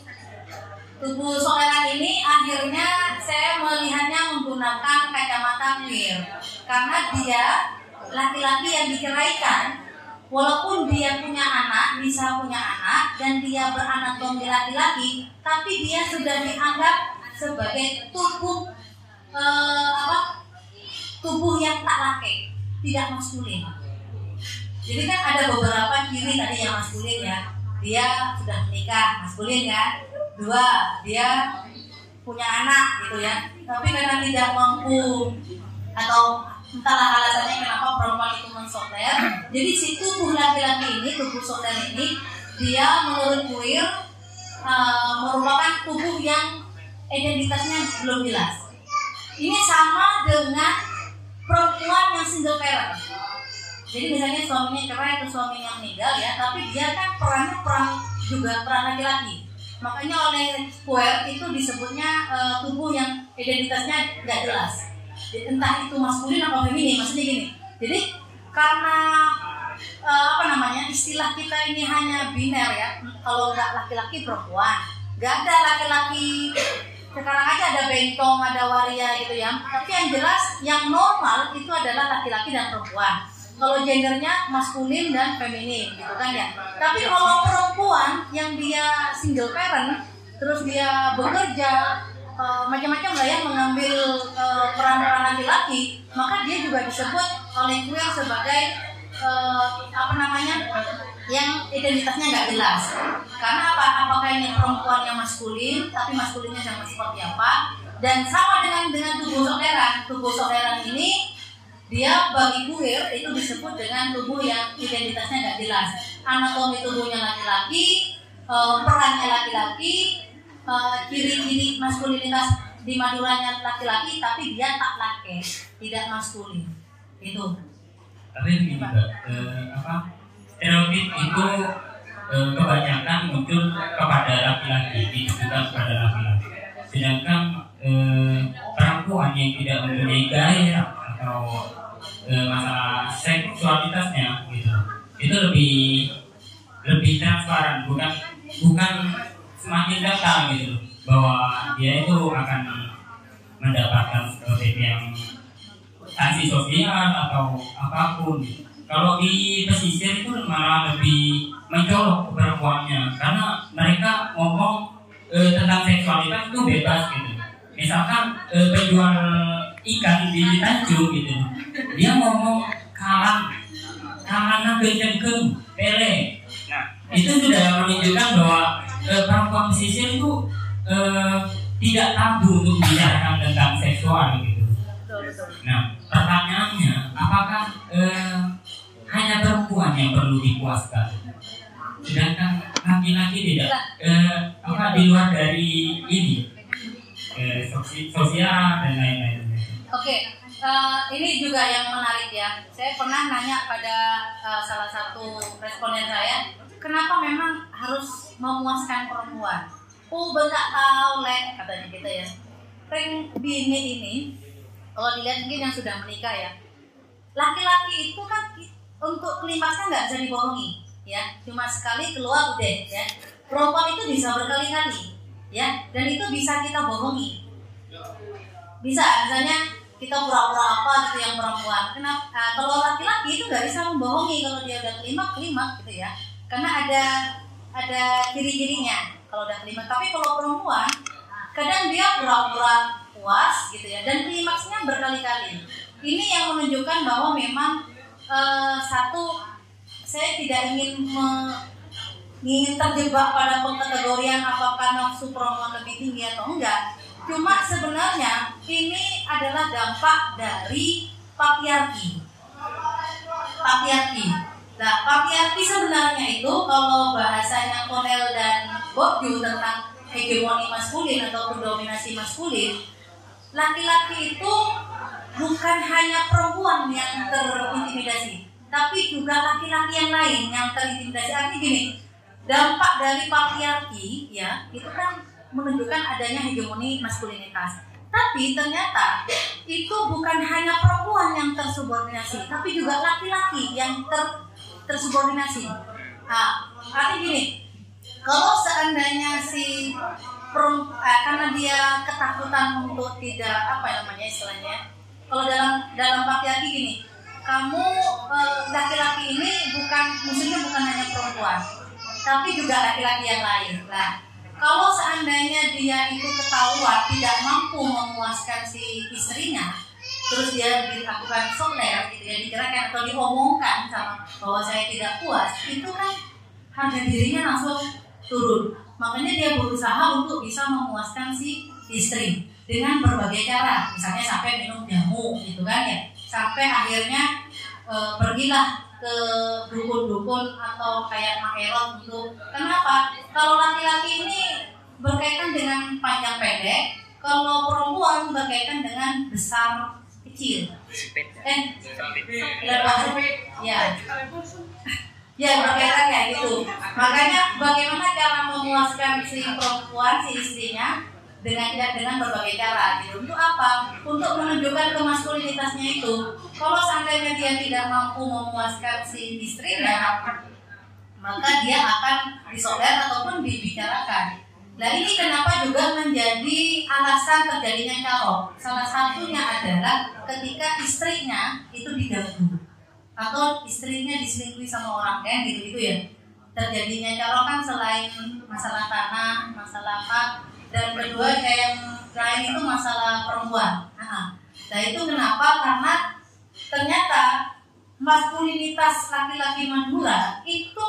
ini akhirnya saya melihatnya menggunakan kacamata queer, karena dia laki-laki yang diceraikan, walaupun dia punya anak, bisa punya anak, dan dia beranatomi laki-laki, tapi dia sudah dianggap sebagai tubuh yang tak laki, tidak maskulin. Jadi kan ada beberapa ciri tadi yang maskulin ya, dia sudah menikah, maskulin kan. 2, dia punya anak gitu ya, tapi karena tidak mampu atau entahlah alasannya kenapa perempuan itu mensokler, jadi si tubuh laki-laki ini, tubuh sokler ini, dia menurut queer merupakan tubuh yang identitasnya belum jelas. Ini sama dengan perempuan yang single parent. Jadi misalnya suaminya cerai atau suaminya meninggal ya, tapi dia kan peran laki-laki. Makanya oleh Square itu disebutnya tubuh yang identitasnya nggak jelas. Entah itu maskulin atau feminin, maksudnya gini. Jadi karena istilah kita ini hanya biner ya, kalau nggak laki-laki perempuan, nggak ada laki-laki. Sekarang aja ada bentong, ada waria gitu ya. Tapi yang jelas, yang normal itu adalah laki-laki dan perempuan. Kalau gendernya maskulin dan feminin gitu kan ya. Tapi kalau perempuan yang dia single parent, terus dia bekerja macam-macam lah ya, mengambil peran-peran laki-laki, maka dia juga disebut oleh queer sebagai yang identitasnya nggak jelas. Karena apa? Apakah ini perempuan yang maskulin, tapi maskulinnya sama seperti apa? Dan sama dengan tubuh soleran. Tubuh soleran ini dia bagi queer itu disebut dengan tubuh yang identitasnya nggak jelas. Anatomi tubuhnya laki-laki, perannya laki-laki, ciri-ciri maskulinitas di Maduranya laki-laki, tapi dia tak laki, tidak maskulin. Itu. Tapi begini Mbak, stereotip itu kebanyakan muncul kepada laki-laki, ditujukan kepada laki-laki. Sedangkan perempuan yang tidak mempunyai gairah atau masalah seksualitasnya gitu, itu lebih transparan, bukan semakin datang gitu, bahwa dia itu akan mendapatkan stereotip yang sanksi sosial atau apapun. Kalau di pesisir itu malah lebih mencolok ke perempuannya, karena mereka ngomong tentang seksualitas itu bebas gitu. Misalkan penjual ikan di Tanjung gitu, dia ngomong kalang kenceng pele. Nah, itu sudah menunjukkan bahwa perempuan pesisir itu tidak tabu untuk bicarakan tentang seksual gitu. Nah, pertanyaannya, apakah hanya perempuan yang perlu dipuaskan, sedangkan laki-laki tidak? Di luar dari ini sosial dan lain-lain. Oke, ini juga yang menarik ya. Saya pernah nanya pada salah satu responden saya, kenapa memang harus memuaskan perempuan? Bentak tahu lek, katanya gitu ya. Ring bini ini, kalau dilihat mungkin yang sudah menikah ya, laki-laki itu kan untuk klimaksnya nggak bisa dibohongi, ya, cuma sekali keluar udah, ya. Perempuan itu bisa berkali-kali, ya, dan itu bisa kita bohongi. Bisa, misalnya kita pura-pura apa gitu yang perempuan. Kenapa? Kalau laki-laki itu nggak bisa membohongi kalau dia udah klimaks gitu ya, karena ada ciri-cirinya kalau udah klimaks. Tapi kalau perempuan, kadang dia pura-pura puas gitu ya, dan klimaksnya berkali-kali. Ini yang menunjukkan bahwa memang satu, saya tidak ingin terjebak pada pengkategorian apakah nafsu perempuan lebih tinggi atau enggak. Cuma sebenarnya ini adalah dampak dari patriarki. Nah, patriarki sebenarnya itu kalau bahasanya Connell dan Bourdieu tentang hegemoni maskulin atau dominasi maskulin, laki-laki itu bukan hanya perempuan yang terintimidasi, tapi juga laki-laki yang lain yang terintimidasi. Artinya gini, dampak dari patriarki ya, itu kan menunjukkan adanya hegemoni maskulinitas. Tapi ternyata itu bukan hanya perempuan yang tersubordinasi, tapi juga laki-laki yang tersubordinasi. Artinya gini, kalau seandainya si karena dia ketakutan untuk tidak istilahnya. Kalau dalam patriarki gini, kamu laki-laki ini musuhnya bukan hanya perempuan, tapi juga laki-laki yang lain. Nah, kalau seandainya dia itu ketahuan tidak mampu memuaskan si istrinya, terus dia dilakukan soler gitu ya, diceraikan atau diomongkan sama bahwa saya tidak puas, itu kan harga dirinya langsung turun. Makanya dia berusaha untuk bisa memuaskan si istri dengan berbagai cara, misalnya sampai minum jamu gitu kan ya, sampai akhirnya pergilah ke dukun-dukun atau kayak makerot untuk, kenapa? Kalau laki-laki ini berkaitan dengan panjang pendek, kalau perempuan berkaitan dengan besar kecil. Ya. Ya berkaitan kayak gitu. Makanya bagaimana cara memuaskan si perempuan, si istrinya dengan berbagai cara gitu. Untuk apa? Untuk menunjukkan kemaskulinitasnya itu. Kalau seandainya dia tidak mampu memuaskan si istrinya, maka dia akan disoler ataupun dibicarakan. Nah ini kenapa juga menjadi alasan terjadinya carok. Salah satunya adalah ketika istrinya itu diganggu atau istrinya diselingkuhi sama orang kan gitu ya. Terjadinya carok kan selain masalah tanah, masalah apa, dan kedua yang lain itu masalah perempuan. Nah itu kenapa? Karena ternyata maskulinitas laki-laki Madura itu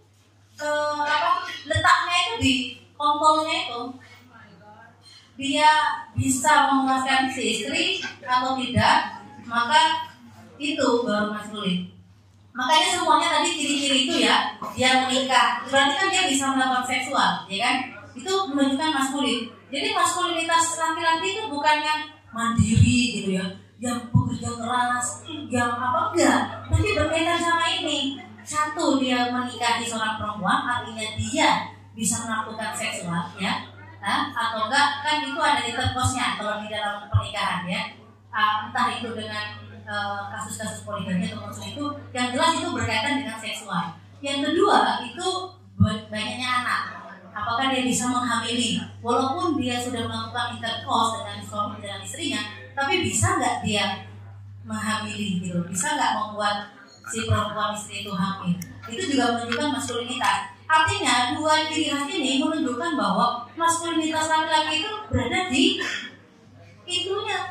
letaknya itu di kontrolnya itu. Dia bisa memuaskan si istri atau tidak, maka itu baru maskulin. Makanya semuanya tadi ciri-ciri itu ya, dia menikah, berarti kan dia bisa melakukan seksual, ya kan? Itu menunjukkan maskulin. Jadi maskulinitas laki-laki itu bukan yang mandiri gitu ya, yang bekerja keras, yang apa enggak, tapi berkaitan sama ini. Satu, dia menikahi seorang perempuan, artinya dia bisa melakukan seksual, ya, atau enggak kan itu ada interposnya kalau di dalam pernikahan ya, entah itu dengan kasus-kasus poligami atau itu, yang jelas itu berkaitan dengan seksual. Yang kedua itu banyaknya anak. Apakah dia bisa menghamili? Walaupun dia sudah melakukan intercourse dengan suami dan istrinya, tapi bisa nggak dia menghamili gitu? Bisa nggak membuat si perempuan istri itu hamil? Itu juga menunjukkan maskulinitas. Artinya dua ciri khas ini menunjukkan bahwa maskulinitas laki-laki itu berada di anunya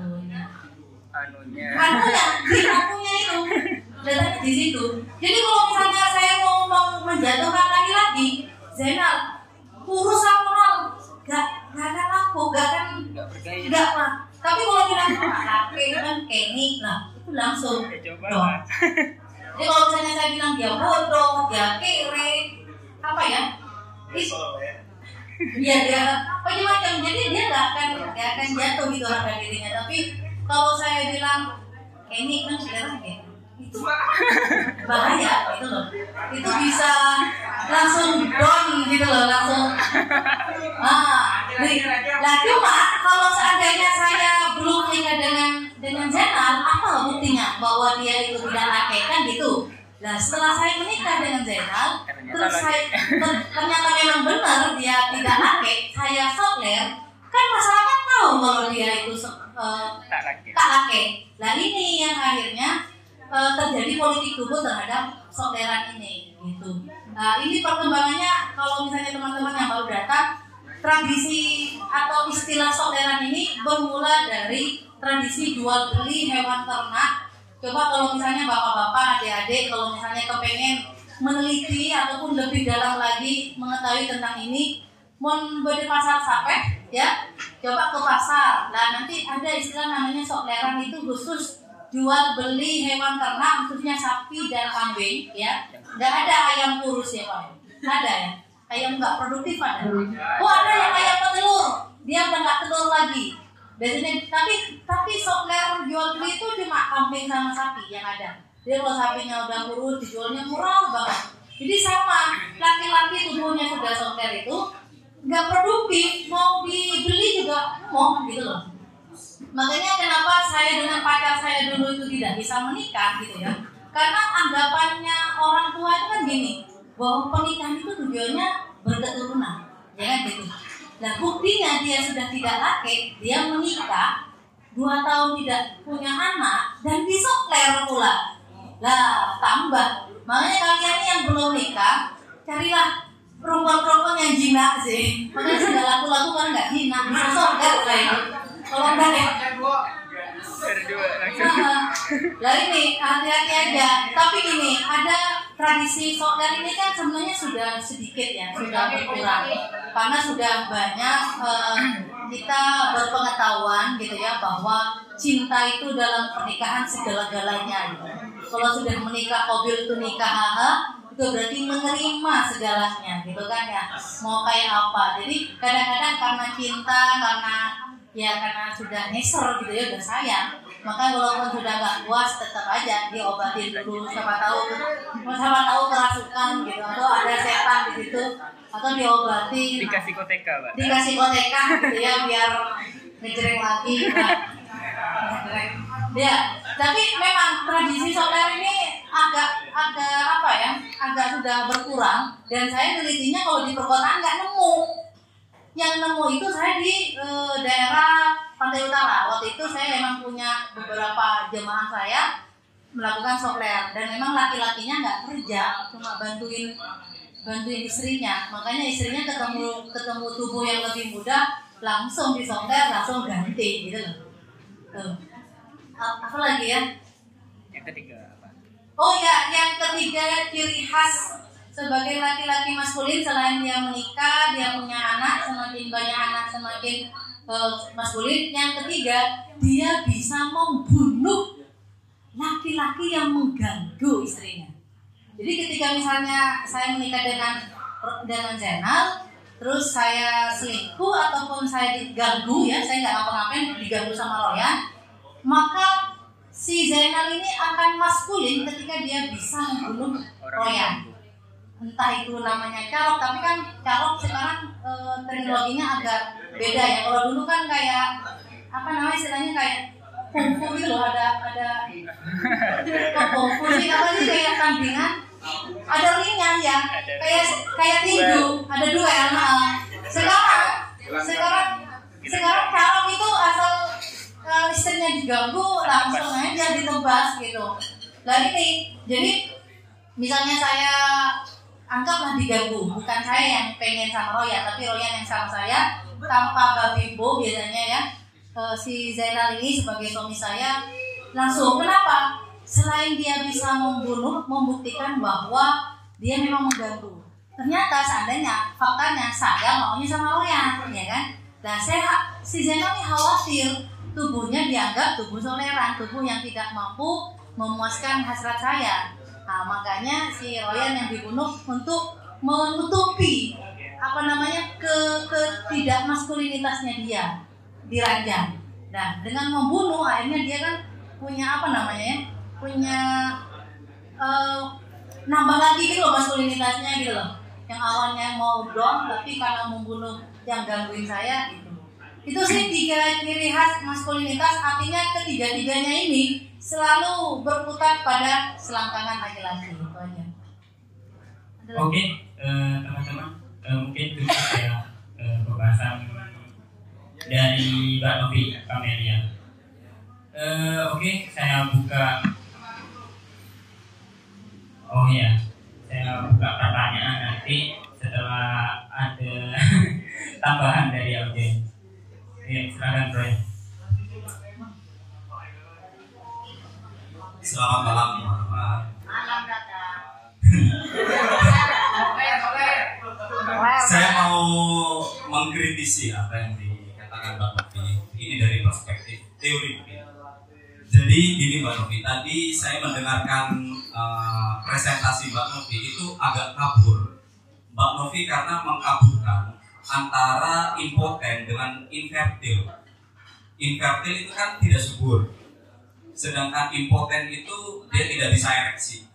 itu, berada di situ. Jadi kalau misalnya saya mau menjatuhkan laki-laki, Zainal kurus sama nggak akan laku, nggak lah. Tapi kalau bilang laki kan Kenny, nah itu langsung dong. Jadi kalau misalnya saya bilang dia bodoh, dia kere, apa ya? Iya dia macam-macam. Jadi dia nggak akan jatuh gitu harga dirinya. Tapi kalau saya bilang ini kan sekarang kayak itu bahaya gitu loh. Itu bisa langsung down gitu loh, langsung. Nah cuma kalau seandainya saya belum menikah dengan Zainal, apa buktinya bahwa dia itu tidak laki kan gitu. Nah setelah saya menikah dengan Zainal, terus ternyata memang benar dia tidak laki, saya soler, kan masyarakat tahu kalau dia itu tak laki. Nah ini yang akhirnya terjadi politik tubuh terhadap soleran ini gitu. Nah ini perkembangannya kalau misalnya teman-teman yang baru datang, tradisi atau istilah soleran ini bermula dari tradisi jual beli hewan ternak. Coba kalau misalnya bapak-bapak, adik-adik, kalau misalnya kepengen meneliti ataupun lebih dalam lagi mengetahui tentang ini, mau beli pasar sapeh, ya, coba ke pasar. Nah nanti ada istilah namanya soleran, itu khusus jual beli hewan ternak, khususnya sapi dan kambing, ya. Nggak ada ayam kurus ya Pak? Ada ya? Ayam nggak produktif ada? Oh ada yang ayam petelur, dia udah nggak telur lagi. Biasanya, tapi sokler jual beli itu cuma kambing sama sapi yang ada. Dia kalau sapinya udah kurus dijualnya murah banget. Jadi sama, laki-laki tubuhnya sudah sokler itu nggak produktif, mau dibeli juga mau gitu loh. Makanya kenapa saya dengan pacar saya dulu itu tidak bisa menikah gitu ya? Karena anggapannya orang tua itu kan gini, bahwa pernikahan itu tujuannya berketurunan, ya kan gitu. Nah buktinya dia sudah tidak laki, dia menikah 2 tahun tidak punya anak dan disokler pula. Lah tambah, makanya kalian yang belum nikah carilah perempuan-perempuan yang jinak sih. Makanya sudah laku-laku kan nggak jinak, bisa sokler kayak. Kalau enggak ya. Lah ini hati-hati aja. Tapi gini, ada tradisi sokler ini kan sebenarnya sudah sedikit ya, sudah berkurang. Karena sudah banyak kita berpengetahuan gitu ya bahwa cinta itu dalam pernikahan segala-galanya gitu. Kalau sudah menikah qabil itu nikah itu berarti menerima segalanya gitu kan ya. Mau kayak apa. Jadi kadang-kadang karena cinta, karena sudah neser gitu ya, udah sayang. Makanya walaupun sudah nggak puas, tetap aja diobatin dulu, siapa tahu kerasukan gitu, atau ada setan di situ, atau diobati. Dikasih koteka, Pak. Dikasih koteka gitu ya, biar ngejreng lagi. Ya, tapi memang tradisi soler ini agak apa ya, agak sudah berkurang, dan saya telitinya kalau di perkotaan nggak nemu. Yang nemu itu saya di daerah Pantai Utara. Waktu itu saya memang punya beberapa jemaah saya melakukan soler, dan memang laki-lakinya nggak kerja, cuma bantuin istrinya. Makanya istrinya ketemu tubuh yang lebih muda, langsung disoler, langsung ganti gitu loh. Apa lagi ya? Yang ketiga apa? Oh ya, yang ketiga ciri khas sebagai laki-laki maskulin, selain dia menikah, dia punya anak, semakin banyak anak semakin maskulin. Yang ketiga, dia bisa membunuh laki-laki yang mengganggu istrinya. Jadi ketika misalnya saya menikah dengan Zainal, terus saya selingkuh ataupun saya diganggu ya, saya nggak ngapa-ngapain, diganggu sama Royan, maka si Zainal ini akan maskulin ketika dia bisa membunuh Royan. Entah itu namanya carok, tapi kan carok sekarang teknologinya agak beda ya. Kalau dulu kan kayak apa namanya istilahnya, kayak kungfu gitu loh, ada kungfu sih, apa sih, kayak tandingan, ada ringnya ya, kayak tinju, ada duel. Sekarang carok itu asal istrinya diganggu langsung aja ditebas gitu. Lah ini, jadi misalnya saya anggaplah diganggu, bukan saya yang pengen sama Royan, tapi Royan yang sama saya tanpa babimbo biasanya ya. Si Zainal ini sebagai suami saya langsung, kenapa? Selain dia bisa membunuh, membuktikan bahwa dia memang mengganggu. Ternyata seandainya faktanya saya maunya sama Royan, ya kan? Nah si Zainal ini khawatir tubuhnya dianggap tubuh soleran, tubuh yang tidak mampu memuaskan hasrat saya. Nah, makanya si Royan yang dibunuh untuk menutupi ketidak maskulinitasnya dia diranjang. Nah, dengan membunuh akhirnya dia kan punya punya nambah lagi gitu loh maskulinitasnya gitu loh. Yang awalnya mau down, tapi karena membunuh yang gangguin saya gitu. Itu sih 3 ciri khas maskulinitas, artinya ketiga-tiganya ini selalu berputar pada selangkangan laki-laki. Itu aja. Oke, teman-teman, mungkin cukup ya pembahasan dari Mbak Novi Kamelia. Oke, saya buka. Oh ya, saya buka pertanyaan nanti setelah ada tambahan dari audiens. Ya, silakan Roy. Selamat malam, teman-teman. Malam datang. Saya mau mengkritisi apa yang dikatakan Mbak Novi. Ini dari perspektif teori. Jadi gini Mbak Novi, tadi saya mendengarkan presentasi Mbak Novi itu agak kabur. Mbak Novi karena mengkaburkan antara impoten dengan infertil. Infertil itu kan tidak subur, sedangkan impoten itu dia tidak bisa ereksi.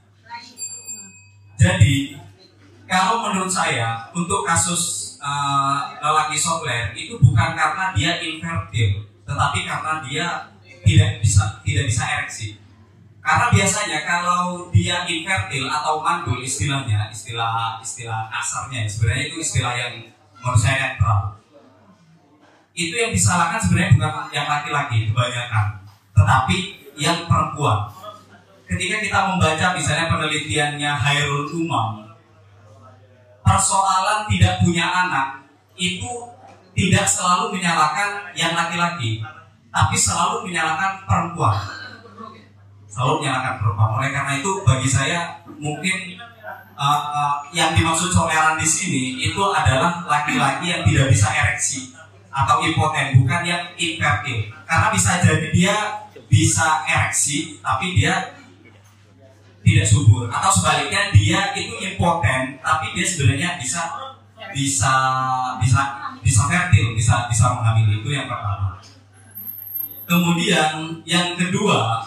Jadi kalau menurut saya untuk kasus lelaki soler itu bukan karena dia infertil, tetapi karena dia tidak bisa ereksi. Karena biasanya kalau dia infertil atau mandul istilahnya, istilah kasarnya sebenarnya itu istilah yang menurut saya netral. Itu yang disalahkan sebenarnya bukan yang laki-laki kebanyakan, tetapi yang perempuan. Ketika kita membaca misalnya penelitiannya Hairul Umam, persoalan tidak punya anak itu tidak selalu menyalahkan yang laki-laki, tapi selalu menyalahkan perempuan. Selalu menyalahkan perempuan. Oleh karena itu bagi saya mungkin yang dimaksud soleran di sini itu adalah laki-laki yang tidak bisa ereksi atau impoten, bukan yang infertil. Karena bisa jadi dia bisa ereksi tapi dia tidak subur, atau sebaliknya dia itu impoten tapi dia sebenarnya bisa fertil, bisa menghamili. Itu yang pertama. Kemudian yang kedua,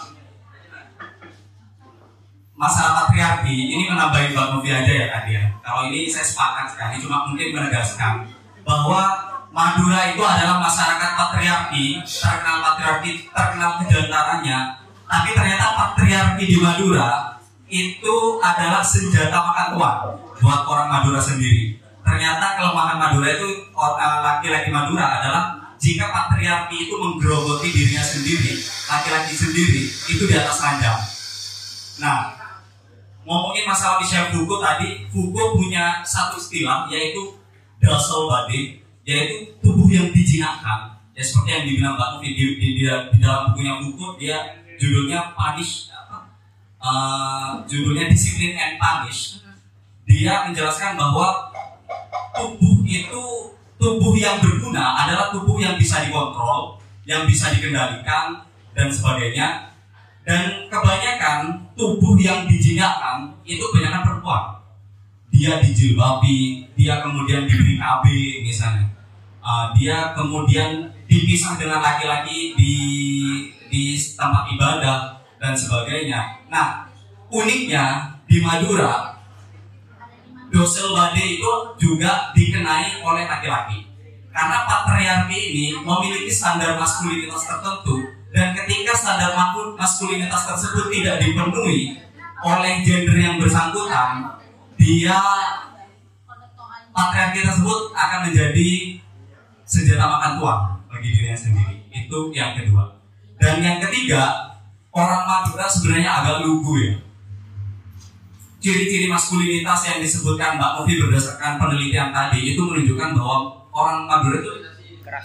masalah patriarki ini menambahin Mbak Novi aja ya tadi ya. Kalau ini saya sepakat sekali, cuma mungkin menegaskan bahwa Madura itu adalah masyarakat patriarki, terkenal kejantarannya. Tapi ternyata patriarki di Madura itu adalah senjata makan tuan buat orang Madura sendiri. Ternyata kelemahan Madura itu, laki-laki Madura adalah jika patriarki itu menggerogoti dirinya sendiri, laki-laki sendiri itu di atas ranjang. Nah, ngomongin masalah Michel Foucault tadi, Foucault punya satu istilah yaitu dasal body, yaitu tubuh yang dijinakkan. Ya seperti yang dibilang Mbak Novi di dalam bukunya Foucault, dia judulnya Punish, judulnya Discipline and Punish. Dia menjelaskan bahwa tubuh itu, tubuh yang berguna adalah tubuh yang bisa dikontrol, yang bisa dikendalikan dan sebagainya. Dan kebanyakan tubuh yang dijinakkan itu kebanyakan perempuan. Dia dijilbabi, dia kemudian diberi KB misalnya, dia kemudian dipisah dengan laki-laki di tempat ibadah dan sebagainya. Nah, uniknya di Madura, dosel bade itu juga dikenai oleh laki-laki. Karena patriarki ini memiliki standar maskulinitas tertentu. Dan ketika standar maskulinitas tersebut tidak dipenuhi oleh gender yang bersangkutan, dia patriarki tersebut akan menjadi senjata makan tuan bagi dirinya sendiri. Itu yang kedua. Dan yang ketiga, orang Madura sebenarnya agak lugu ya. Ciri-ciri maskulinitas yang disebutkan Mbak Novi berdasarkan penelitian tadi itu menunjukkan bahwa orang Madura itu keras,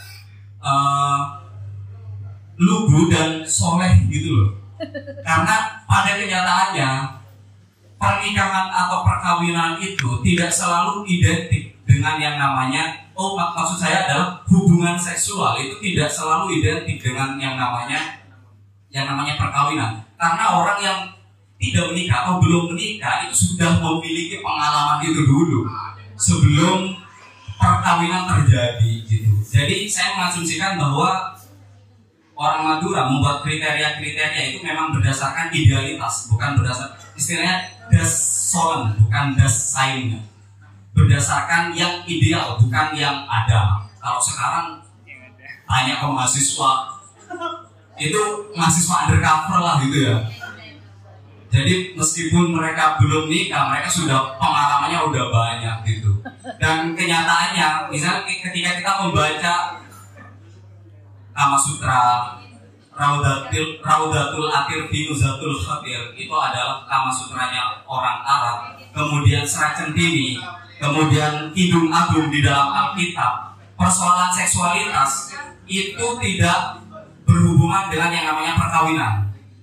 lugu dan soleh gitu loh. Karena pada kenyataannya pernikahan atau perkawinan itu tidak selalu identik dengan yang namanya, maksud saya adalah hubungan seksual itu tidak selalu identik dengan yang namanya perkawinan. Karena orang yang tidak menikah atau belum menikah itu sudah memiliki pengalaman itu dulu sebelum perkawinan terjadi gitu. Jadi saya mengasumsikan bahwa orang Madura membuat kriteria-kriteria itu memang berdasarkan idealitas, bukan berdasarkan istilahnya das sollen, bukan das sein, berdasarkan yang ideal, bukan yang ada. Kalau sekarang tanya ke mahasiswa, itu mahasiswa undercover lah gitu ya. Jadi meskipun mereka belum nikah, mereka sudah pengalamannya udah banyak gitu. Dan kenyataannya, misalnya ketika kita membaca Kama Sutra, Raudatul Atir fi Nuzatul Khatir, itu adalah Kama Sutranya orang Arab. Kemudian Serat Centini, kemudian Kidung Agung di dalam Alkitab. Persoalan seksualitas itu tidak berhubungan dengan yang namanya perkawinan.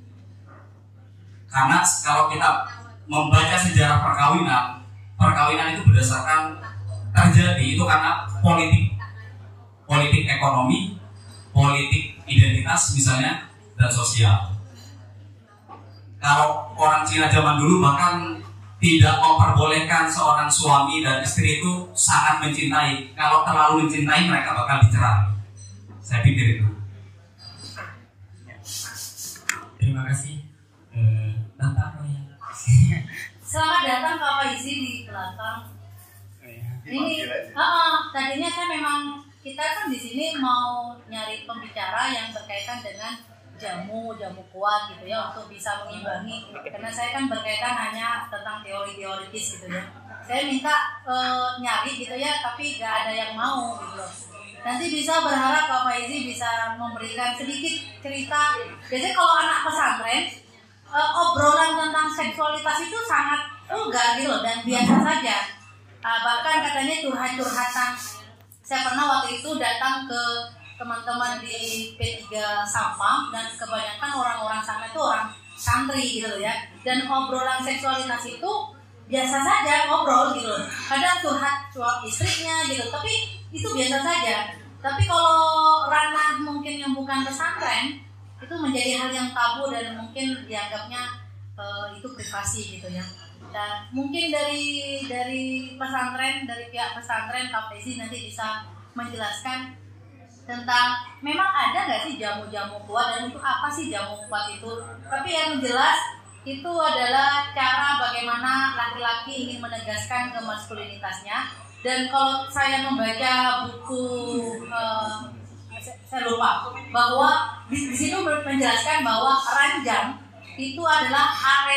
Karena kalau kita membaca sejarah perkawinan itu berdasarkan terjadi itu karena politik ekonomi, politik identitas misalnya, dan sosial. Kalau orang Cina zaman dulu bahkan tidak memperbolehkan seorang suami dan istri itu sangat mencintai. Kalau terlalu mencintai mereka bakal dicerai. Saya pikir itu. Terima kasih Bapak Roy. Selamat datang Pak Faizi di belakang. Ini tadinya saya memang, kita kan di sini mau nyari pembicara yang berkaitan dengan jamu kuat gitu ya, untuk bisa mengimbangi, karena saya kan berkaitan hanya tentang teoritis gitu ya. Saya minta nyari gitu ya, tapi gak ada yang mau gitu. Nanti bisa berharap Pak Faizi bisa memberikan sedikit cerita. Biasanya kalau anak pesantren obrolan tentang seksualitas itu sangat vulgar gitu loh, dan biasa saja. Bahkan katanya curhat-curhatan. Saya pernah waktu itu datang ke teman-teman di P3 Sampang, dan kebanyakan orang-orang sana itu orang santri gitu ya. Dan obrolan seksualitas itu biasa saja ngobrol gitu. Kadang curhat istrinya gitu, tapi itu biasa saja. Tapi kalau ranah mungkin yang bukan pesantren, itu menjadi hal yang tabu dan mungkin dianggapnya itu privasi gitu ya. Dan mungkin dari pesantren, dari pihak pesantren, Kak Faizi nanti bisa menjelaskan tentang memang ada nggak sih jamu-jamu kuat dan untuk apa sih jamu kuat itu. Tapi yang jelas itu adalah cara bagaimana laki-laki ingin menegaskan kemaskulinitasnya. Dan kalau saya membaca buku saya lupa bahwa di situ menjelaskan bahwa ranjang itu adalah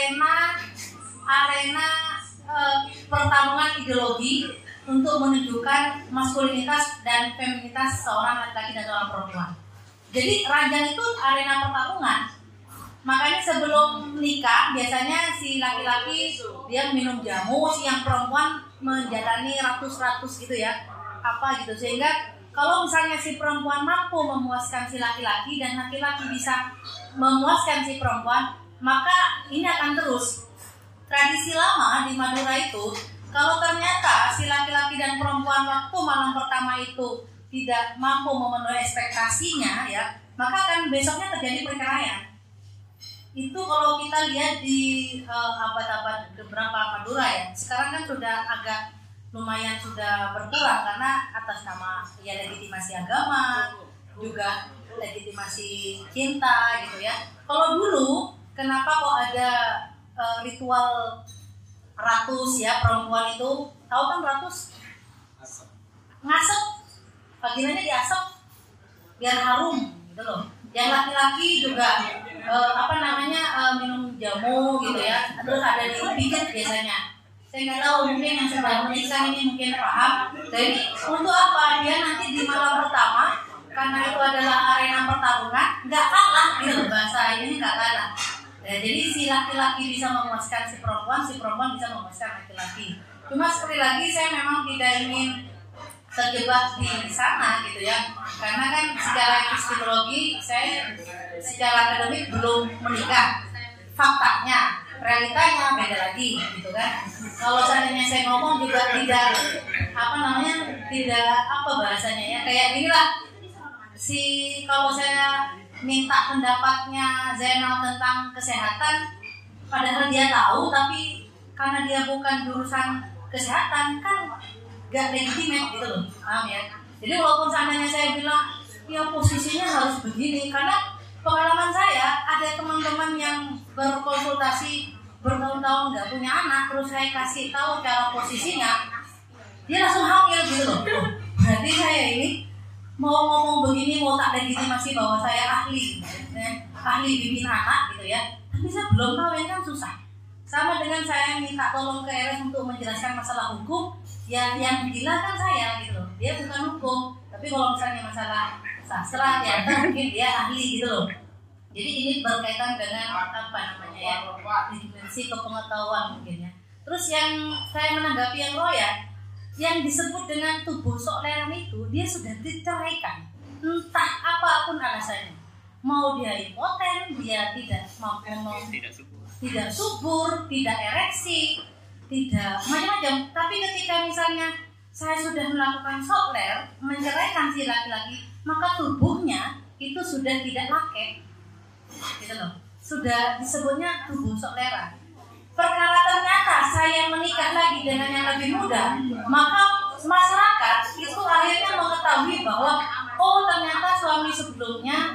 arena pertarungan ideologi untuk menunjukkan maskulinitas dan feminitas seorang laki-laki dan seorang perempuan. Jadi ranjang itu arena pertarungan. Makanya sebelum nikah biasanya si laki-laki dia minum jamu, si yang perempuan menjalani ratus-ratus gitu ya, apa gitu, sehingga kalau misalnya si perempuan mampu memuaskan si laki-laki dan laki-laki bisa memuaskan si perempuan, maka ini akan terus. Tradisi lama di Madura itu, kalau ternyata si laki-laki dan perempuan waktu malam pertama itu tidak mampu memenuhi ekspektasinya, ya, maka akan besoknya terjadi perceraian. Itu kalau kita lihat di abad-abad beberapa Madura ya. Sekarang kan sudah agak lumayan sudah berkurang karena atas nama ya legitimasi agama, juga legitimasi cinta gitu ya. Kalau dulu kenapa kok ada ritual ratus ya, perempuan itu tahu kan ratus? Ngasep, vaginanya diasep biar harum gitu loh. Yang laki-laki juga minum jamu gitu ya, terus ada dipijat biasanya. Saya nggak tahu, mungkin yang sedang menikah ini mungkin paham. Jadi untuk apa dia nanti di malam pertama, karena itu adalah arena pertarungan, nggak kalah gitu, bahasa ini nggak kalah. Ya, jadi si laki-laki bisa memuaskan si perempuan bisa memuaskan laki-laki. Cuma sekali lagi saya memang tidak ingin terjebak di sana gitu ya, karena kan secara epistemologi saya secara akademik belum menikah, faktanya, realitanya beda lagi gitu kan. Kalau seandainya saya ngomong juga tidak bahasanya ya, kayak inilah kalau saya minta pendapatnya Zainal tentang kesehatan, padahal dia tahu, tapi karena dia bukan jurusan kesehatan kan gak legitimate gitu loh, paham ya? Jadi walaupun seandainya saya bilang ya posisinya harus begini, karena pengalaman saya ada teman-teman yang berkonsultasi bertahun-tahun gak punya anak, terus saya kasih tahu cara posisinya, dia langsung hamil gitu loh. Berarti saya ini mau ngomong begini, mau tak legitimasi bahwa saya ahli bimbing anak gitu ya, tapi saya belum kawin kan susah. Sama dengan saya minta tolong ke RS untuk menjelaskan masalah hukum, ya yang gila kan saya gitu loh. Dia bukan hukum, tapi kalau misalnya masalah sastra, teater mungkin dia ahli gitu loh. Jadi ini berkaitan dengan dimensi kepengetahuan mungkin ya. Terus yang saya menanggapi yang Roya, yang disebut dengan tubuh sok leran itu, dia sudah diceraikan, entah apapun alasannya. Mau dia impoten, dia tidak mampu, tidak subur, tidak ereksi, tidak macam-macam. Tapi ketika misalnya saya sudah melakukan sokler, menceraikan si laki-laki, maka tubuhnya itu sudah tidak laki, gitu loh. Sudah disebutnya tubuh sokleran. Perkara ternyata saya menikah lagi dengan yang lebih muda, maka masyarakat itu akhirnya mengetahui bahwa oh ternyata suami sebelumnya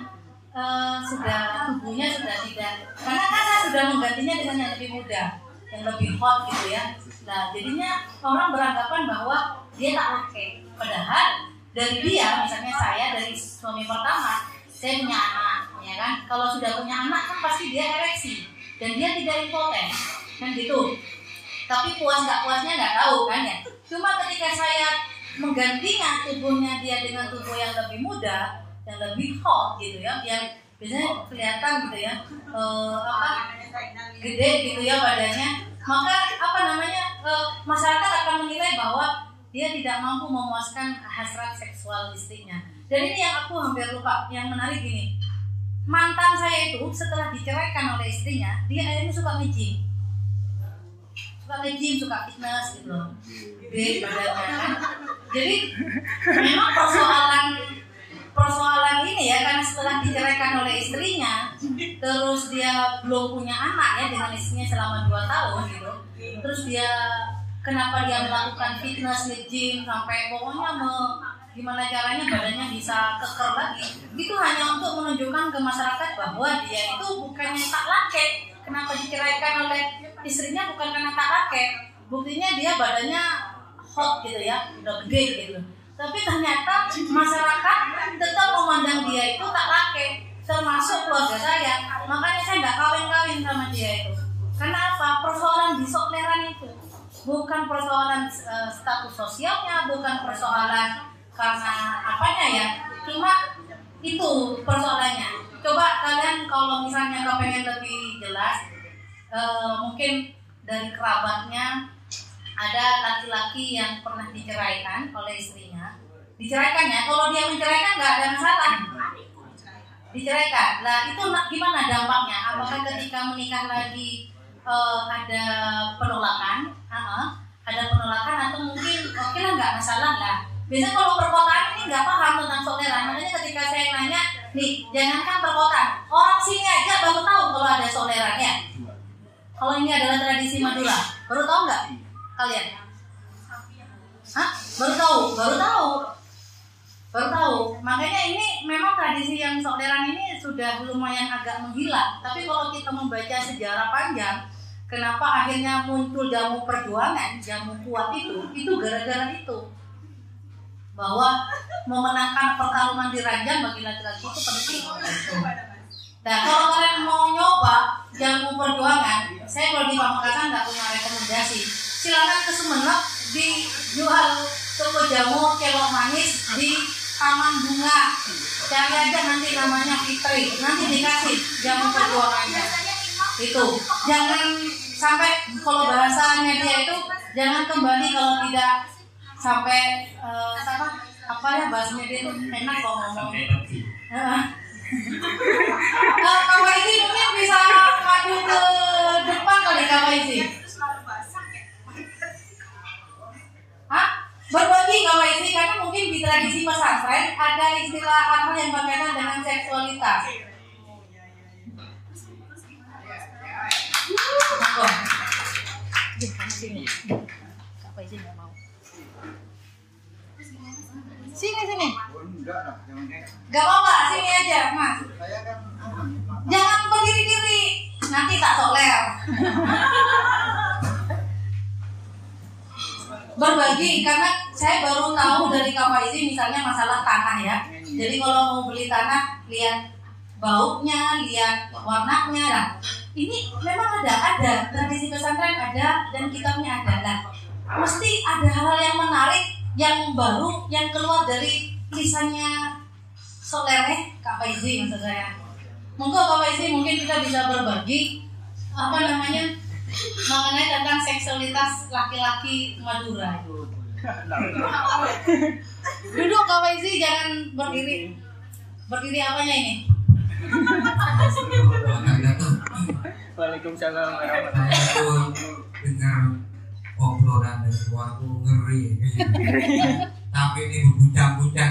tubuhnya sudah tidak, karena kan saya sudah menggantinya dengan yang lebih muda, yang lebih hot gitu ya. Nah jadinya orang beranggapan bahwa dia tak laki, padahal dari dia, misalnya saya dari suami pertama, saya punya anak, ya kan? Kalau sudah punya anak kan pasti dia ereksi dan dia tidak impoten, kan gitu. Tapi puas nggak puasnya nggak tahu kan ya. Cuma ketika saya menggantinya tubuhnya dia dengan tubuh yang lebih muda, yang lebih hot gitu ya, yang biasanya kelihatan gitu ya, gede gitu ya badannya, maka masyarakat akan menilai bahwa dia tidak mampu memuaskan hasrat seksual istrinya. Dan ini yang aku hampir lupa, yang menarik gini, mantan saya itu setelah diceraikan oleh istrinya, dia akhirnya suka nge-gym, suka fitness gitu loh, gede badannya kan. Jadi memang persoalan ini ya, karena setelah diceraikan oleh istrinya, terus dia belum punya anak ya dengan istrinya selama 2 tahun gitu, terus dia kenapa dia melakukan fitness, nge-gym sampai pokoknya gimana caranya badannya bisa keker lagi. Itu hanya untuk menunjukkan ke masyarakat bahwa dia itu bukannya tak laki. Kenapa diceraikan oleh istrinya bukan karena tak laki. Buktinya dia badannya hot gitu ya, udah gede gitu. Tapi ternyata masyarakat tetap memandang dia itu tak laki, termasuk keluarga saya. Makanya saya nggak kawin-kawin sama dia itu. Karena apa? Persoalan di Sokleran itu bukan persoalan status sosialnya, bukan persoalan karena apanya ya, cuma itu persoalannya. Coba kalian kalau misalnya pengen lebih jelas, mungkin dari kerabatnya ada laki-laki yang pernah diceraikan oleh istrinya. Diceraikan ya, kalau dia menceraikan nggak ada masalah. Diceraikan, lah itu gimana dampaknya? Apakah ketika menikah lagi ada penolakan? Ada penolakan atau mungkin oke lah nggak masalah lah. Biasanya kalau perkotaan ini nggak paham tentang Sokleran. Makanya ketika saya nanya, nih jangankan perkotaan, orang sini aja baru tahu kalau ada Sokleran ya. Kalau ini adalah tradisi Madura, baru tahu nggak kalian? Hah? Baru tahu. Makanya ini memang tradisi yang Sokleran ini sudah lumayan agak menghilang. Tapi kalau kita membaca sejarah panjang, kenapa akhirnya muncul jamu perjuangan, jamu kuat itu gara-gara itu. Bahwa memenangkan pertarungan di ranjang bagi laki-laki itu penting. Nah, kalau kalian mau nyoba jamu perjuangan, saya kalau di Pamekasan nggak punya rekomendasi. Silakan ke Sumeneb, dijual toko jamu celok manis di Taman Bunga. Cari aja nanti namanya Fitri, nanti dikasih jamu perjuangannya. Itu jangan sampai, kalau bahasanya dia itu jangan kembali kalau tidak sampai apa ya bahasanya dia itu enak kalau ngomong. Kak Waisi mungkin bisa maju ke depan kali Kak Waisi. Berbagi Kak Waisi, karena mungkin di tradisi pesantren ada istilah hal yang berkaitan dengan seksualitas. Sini. Kak Waisi nggak mau. Sini. Gak apa-apa, sini aja Mas. Jangan berdiri-diri, nanti tak Sokler. Berbagi, karena saya baru tahu dari Kak Faizi misalnya masalah tanah ya. Jadi kalau mau beli tanah, lihat baunya, lihat warnanya lah. Ini memang ada tradisi pesantren ada dan kitabnya ada lah. Mesti ada hal yang menarik, yang baru, yang keluar dari lisannya Sokler Kak Faizi maksud saya. Monggo Kak Faizi, mungkin kita bisa berbagi mengenai tentang seksualitas laki-laki Madura. Duduk Kak Faizi, jangan berdiri. Berdiri apanya ini? Waalaikumsalam. Aku dengar obrolan dari keluarga ngeri. Tapi ini berbuncang-buncang.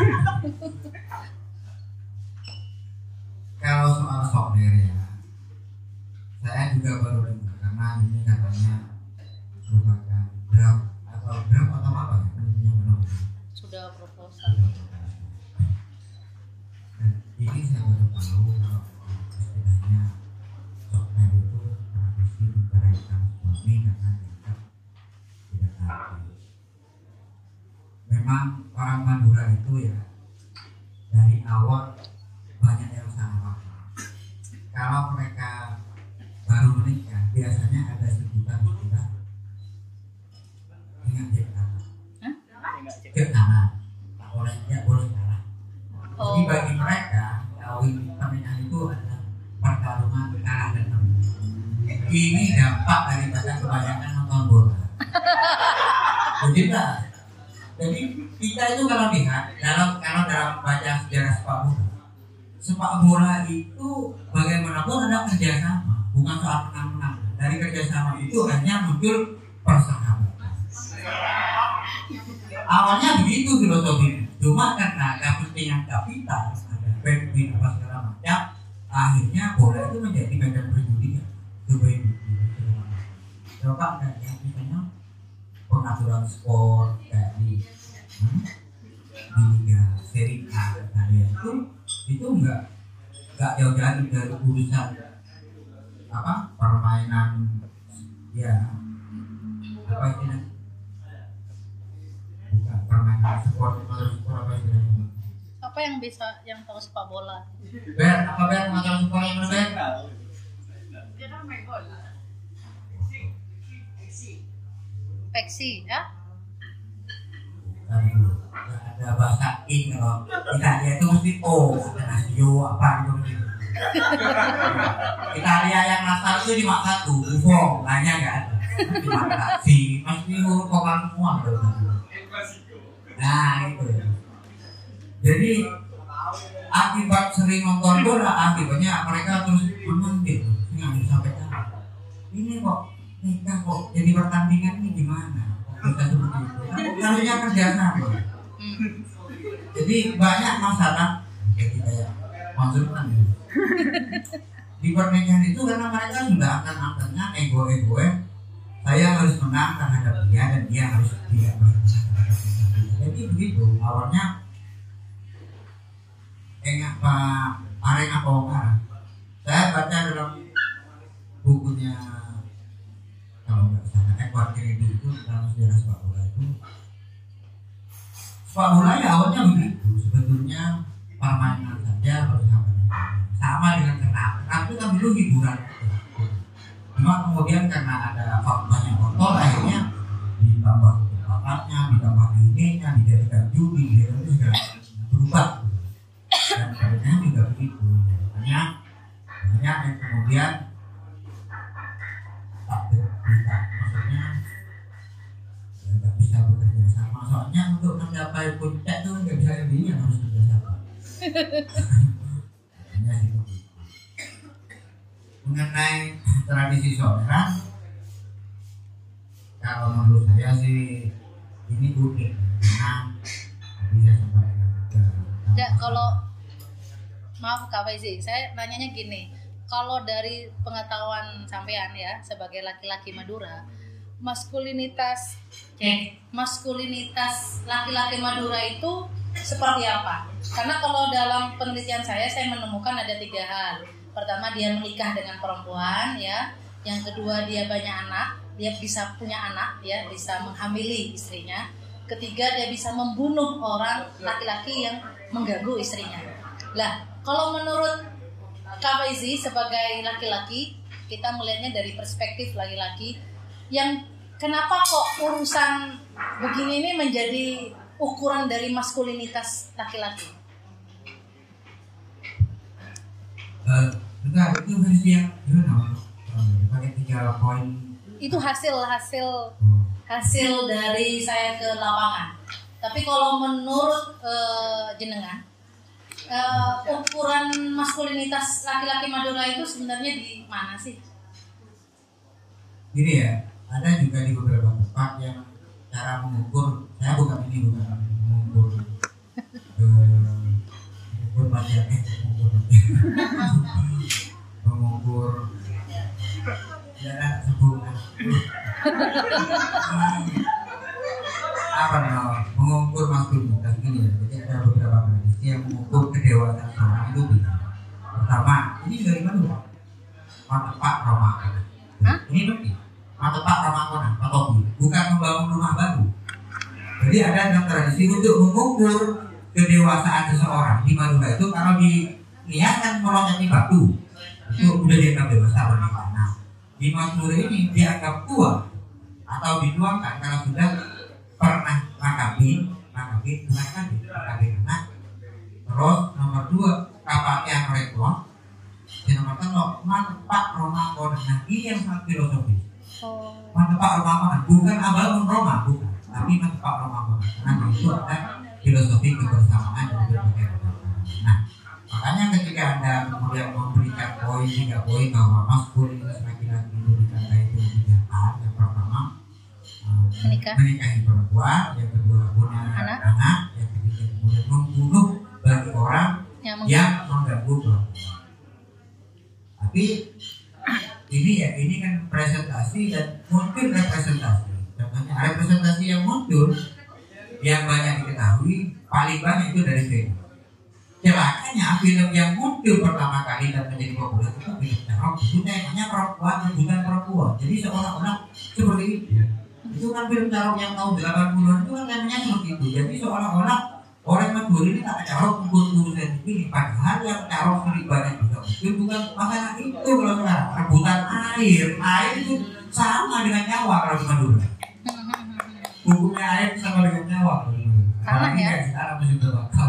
Kalau soal Sokler ya, saya juga baru dengar karena ini katanya merupakan draft atau apa ya? Sudah proposal. Dan ini saya baru tahu kalau istilahnya Sokler itu tradisi diceraikan suami karena dianggap tidak adil. Memang orang Madura itu ya dari awal banyak yang salah. Kalau mereka baru menikah biasanya ada sebutan istilah dengan cek tanah. Tak boleh kalah. Jadi bagi mereka kawin pernikahan itu adalah pertarungan kalah dan menang. Ini dampak daripada kebanyakan nonton bola. Jadi kita itu kalau lihat kalau dalam baca sejarah sepak bola itu bagaimanapun ada kerjasama, bukan soal menang-menang. Dari kerjasama itu hanya muncul persahabatan. Awalnya begitu filosofinya, cuma karena kepentingan kapital, ada backbin apa segala macam, akhirnya bola itu menjadi medan perjudian. Coba kayak misalnya pengaturan skor kayak di di Liga Serie A Italia itu nggak jauh-jauh dari urusan apa permainan ya apa istilahnya bukan permainan sport apa istilahnya Apa yang tahu sepak bola? apa motor sport yang lebih Peksi ya? ada bahasa ing kalau Italia itu mesti ada Lazio apa gitu. Italia yang nasal itu cuma satu, Buffon, lainnya nggak ada. Cuma Lazio, mesti huruf vokal semua. Nah itu. Jadi akibat sering nonton bola, akibatnya mereka terus menanti, nggak bisa sampai tahu. Ini kok nikah kok jadi pertandingan ini gimana? Bisa seperti itu. Harusnya kerjasama. Jadi banyak masalah jadi kayak konsultan di pernikahan itu karena mereka sudah angkat-angkatnya ego saya harus menang terhadap dia dan dia harus tidak menang terhadap saya. Jadi begitu awalnya Pak Arena Pongkara saya baca dalam bukunya kalau nggak salah Edward Kennedy itu dalam sejarah sepak bola itu sepak bola ya awalnya begitu sebetulnya permainan saja persahabatan sama dengan kenal itu kan dulu hiburan cuma kemudian karena ada banyak faktor akhirnya ditambah kecepatnya ditambah ininya dijadikan judi itu juga berubah dan akhirnya juga begitu banyak yang kemudian tak bisa maksudnya nggak bisa bekerja sama soalnya untuk mencapai puncak itu nggak bisa sendiri yang harus bekerja sama. Mengenai tradisi soleran kalau menurut saya sih ini unik karena bisa sampaikan Ya, kalau maaf Kak Faizi, saya nanyanya gini, kalau dari pengetahuan sampean ya sebagai laki-laki Madura, maskulinitas laki-laki Madura itu seperti apa? Karena kalau dalam penelitian saya menemukan ada 3 hal. Pertama, dia menikah dengan perempuan ya. Yang kedua, dia banyak anak, dia bisa punya anak ya, bisa menghamili istrinya. Ketiga, dia bisa membunuh orang laki-laki yang mengganggu istrinya. Lah, kalau menurut Kak Faizi sebagai laki-laki, kita melihatnya dari perspektif laki-laki, yang kenapa kok urusan begini ini menjadi ukuran dari maskulinitas laki-laki? Enggak, itu versi yang gimana? Pakai 3 poin. Itu hasil dari saya ke lapangan. Tapi kalau menurut jenengan, ukuran maskulinitas laki-laki Madura itu sebenarnya di mana sih? Gini ya, ada juga di beberapa tempat yang cara mengukur. Saya bukan mengukur badan, mengukur darah sempurna. Apa namanya? Mengukur maskulinitas ini ya. Jadi ada beberapa tradisi yang mengukur kedewasaan seorang itu bisa. Pertama, ini dari mana? Matepak Romakona. Ini bukti. Matepak Romakona, Patobi. Bukan membangun rumah baru. Jadi ada dalam tradisi untuk mengukur kedewasaan seseorang di Madura itu kalau dilihatkan meloncati batu itu udah dianggap dewasa pernikahan. Nah, di Madura ini dianggap tua atau dituangkan kalau sudah pernah makabi anak. Terus nomor 2 kapaknya rekor. Dan nomor 3 Matepak Romakona. Nah, ini yang sangat filosofis. Matepak Romakona bukan Abalun Roma, bukan, tapi Matepak Romakona. Karena itu ada filosofi kebersamaan dan berbagai macam. Nah, makanya ketika Anda kemudian memberikan poin 3 poin bahwa maskulinitas laki-laki itu dikatakan itu 3 hal. Yang pertama menikahi perempuan, yang kedua punya anak, yang ketiga kemudian membunuh bagi orang yang mengganggu perempuan. Tapi ini kan presentasi dan muncul representasi. Contohnya representasi yang muncul yang banyak diketahui paling banyak itu dari film. Celakanya film yang muncul pertama kali dan menjadi populer itu film teror, itu temanya perempuan bukan perempuan. Jadi seolah-olah seperti itu. Itu kan film teror yang tahun 80-an itu kan temanya seperti itu. Jadi seolah-olah orang Madura ini tak teror urusan ini, padahal yang teror lebih banyak juga. Itu bukan masalah itu kalau sekarang rebutan air itu sama dengan nyawa kalau di Madura. Hukumnya air sama dengan nyawa. Karena ya. Sekarang masih berbakal.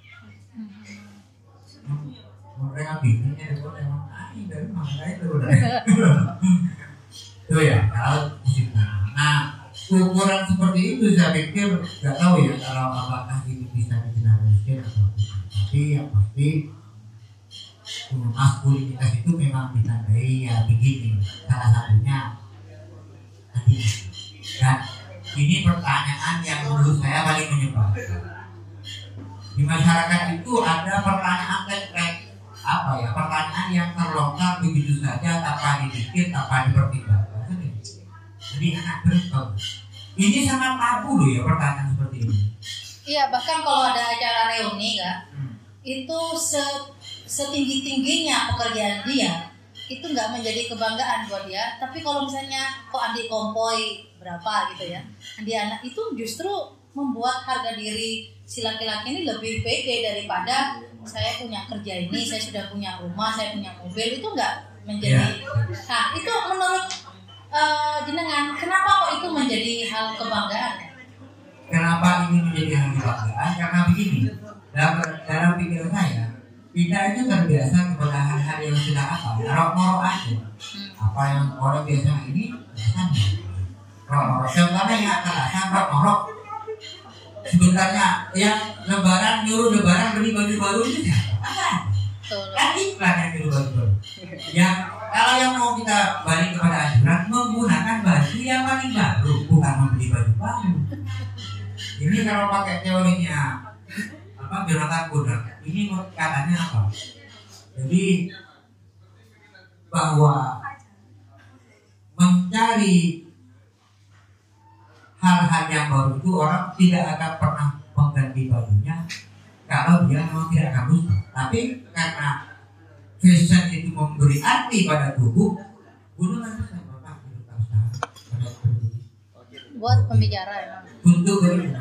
Mereka bingung itu memang air dari mana itu. Itu ya kalau musiknya. Nah, ukuran seperti itu saya pikir nggak tahu ya kalau apakah ini bisa digeneralisir atau tidak. Tapi yang pasti maskulinitas itu memang ditandai ya begini. Salah satunya tadi. Dan ini pertanyaan yang menurut saya paling menyebalkan. Di masyarakat itu ada pertanyaan apa ya? Pertanyaan yang terlontar begitu saja tanpa dipikir, tanpa dipertimbangkan. Jadi anak berikut. Ini sangat tabu loh ya pertanyaan seperti ini. Iya, bahkan kalau ada acara reuni kan, itu setinggi-tingginya pekerjaan dia itu nggak menjadi kebanggaan buat dia. Tapi kalau misalnya kok Andi kompoi berapa gitu ya, Andi anak itu justru membuat harga diri si laki-laki ini lebih pede daripada saya punya kerja ini, saya sudah punya rumah, saya punya mobil, itu nggak menjadi. Nah itu menurut jenengan, kenapa kok itu menjadi hal kebanggaan? Kenapa ini menjadi hal kebanggaan? Karena begini, dalam pikiran saya, kita itu terbiasa kepada hal-hal yang sudah apa, norok-norok aja. Apa yang orang biasa ini, biasanya norok-norok. Contohnya yang akan norok-norok. Sebenarnya yang lebaran nyuruh lebaran beli baju baru itu siapa? Kan iklan yang nyuruh baju baru. Yang kalau yang mau kita balik kepada anjuran, menggunakan baju yang paling baru, bukan membeli baju baru. Ini kalau pakai teorinya Jonathan Goodall, ini katanya apa? Jadi bahwa mencari hal-hal yang baru itu orang tidak akan pernah mengganti bajunya kalau dia memang tidak akan rusak. Tapi karena fashion itu memberi arti pada tubuh, gunakan fashion bapak buat pembicara ya. Untuk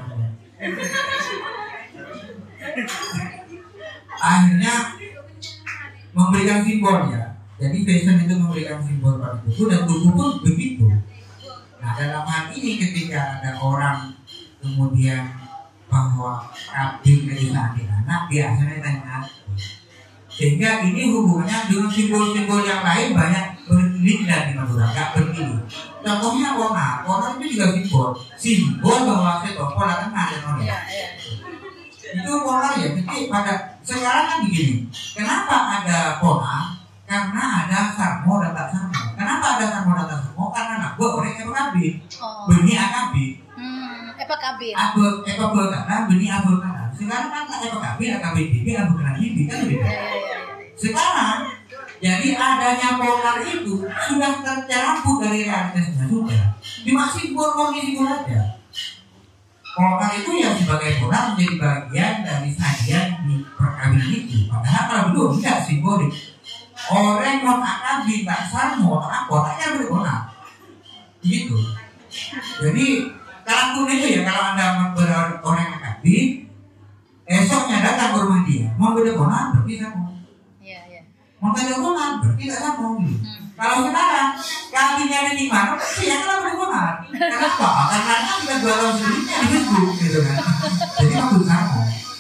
akhirnya memberikan simbol ya. Jadi fashion itu memberikan simbol pada tubuh dan tubuh pun begitu. Nah dalam hal ini ketika ada orang kemudian bahwa kabin kejutaan di anak biasanya tanya sehingga ini hubungannya dengan simbol-simbol yang lain banyak berlilih dan di Madura nggak berlilih. Contohnya warna itu juga simbol bahwa setopol akan ada noda. Itu warna ya. Jadi pada sekarang kan begini. Kenapa ada warna? Karena ada sarmo dan tak sarmo. Kenapa ada sarmo dan tak sarmo? Karena nak buat orang yang kabin, benih akabin. Apa kabin? Apa berkata benih abu kata. Sekarang kan tak apa kabin, akabin bibi, abu kata bibi kan beda. Sekarang jadi adanya polar itu sudah tercampur dari realitasnya sudah. Cuma simbol aja. Polar itu yang sebagai polar menjadi bagian dari sajian di perkawinan itu. Padahal kalau dulu tidak simbolik. Orang non akabin tak sarmo, tak kotaknya berwarna. Gitu. Jadi kalau itu ya kalau anda orang akabin, esoknya datang ke rumah dia, mau beda warna berarti sama. Mau beda warna berarti tidak sama. Kalau sekarang kabinnya ada di mana, ya kan beda warna. Kenapa? Karena kita jualan sendirinya di Facebook, gitu kan. Jadi mau sama.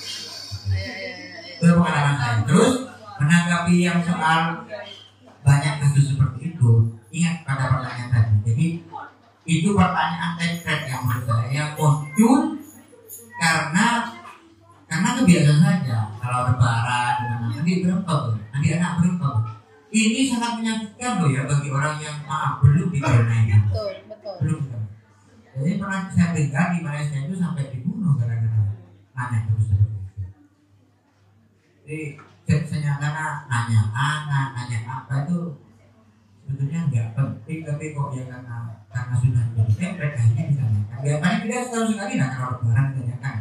Itu pengalaman saya. Terus menanggapi yang soal banyak kasus seperti itu, ingat pada pertanyaan tadi. Jadi itu pertanyaan konkret yang menurut saya yang muncul karena kebiasaan saja. Kalau lebaran nanti berapa, nanti anak berapa. Ini sangat menyakitkan loh ya bagi orang yang belum dikenai. Betul. Belum. Jadi pernah saya dengar di Malaysia itu sampai dibunuh gara-gara nanya terus seperti itu. Jadi karena nanya apa itu sebetulnya nggak penting, tapi kok ya karena sudah jadi template akhirnya ditanyakan. Biasanya kita setahun sekali nah kalau lebaran ditanyakan.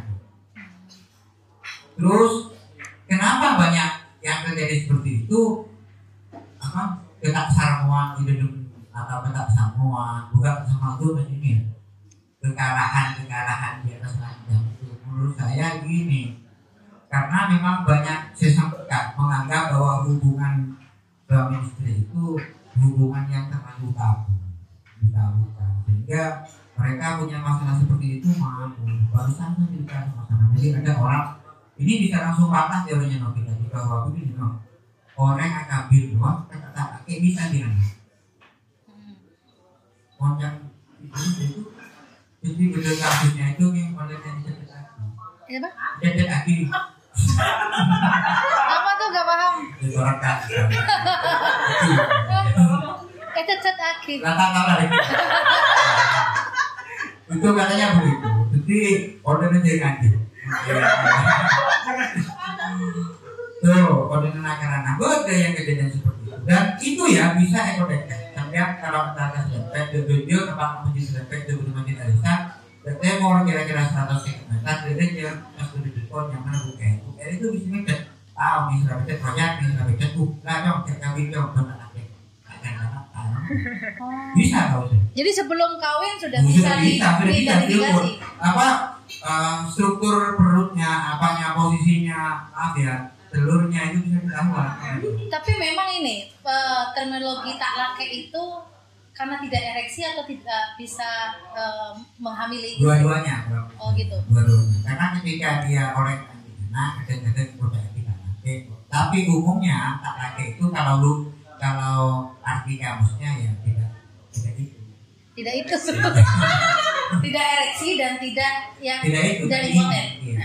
Terus kenapa banyak yang terjadi seperti itu? Apa ketak sarmuan hidup atau ketak sarmuan bukan sama itu begini ya, kekalahan di atas ranjang itu menurut saya gini, karena memang banyak sesempat menganggap bahwa hubungan suami istri itu hubungan yang terlalu tabu ditabukan, sehingga mereka punya masalah seperti itu malu baru saja cerita masalah. Jadi ada orang ini bisa langsung patah teorinya Novi tadi bahwa begini no, orang akabir doang kata kayak bisa dia yang itu jadi betul kasusnya itu yang oleh yang cetek lagi apa tuh gak paham itu orang kasus cetek lagi rata lagi itu katanya begitu, jadi ordernya jadi ngaji tuh orderan karena ada yang kejadian seperti itu, dan itu ya bisa ekodetek. Sampai kalau kita akan sampai di video tempat masjid sampai di masjid Alisa, saya mau kira-kira 100 cm, jadi dia masuk di depan yang mana bukan itu bisa meter. Tahu nih sudah meter proyek, nih sudah meter tuh, lah dong kita kawin dong benar aja. Bisa tahu sih. Jadi sebelum kawin sudah bisa diidentifikasi apa struktur perutnya, apanya posisinya, maaf ya. Telurnya itu bisa ditambah. Tapi memang ini terminologi tak laki itu karena tidak ereksi atau tidak bisa menghamili. Dua-duanya. Oh gitu. Dua-duanya. Karena ketika dia oleh anak kadang-kadang produk tidak laki. Tapi umumnya tak laki itu kalau arti kamusnya ya tidak itu. Tidak itu. Tidak ereksi dan tidak yang itu dari konten. Iya.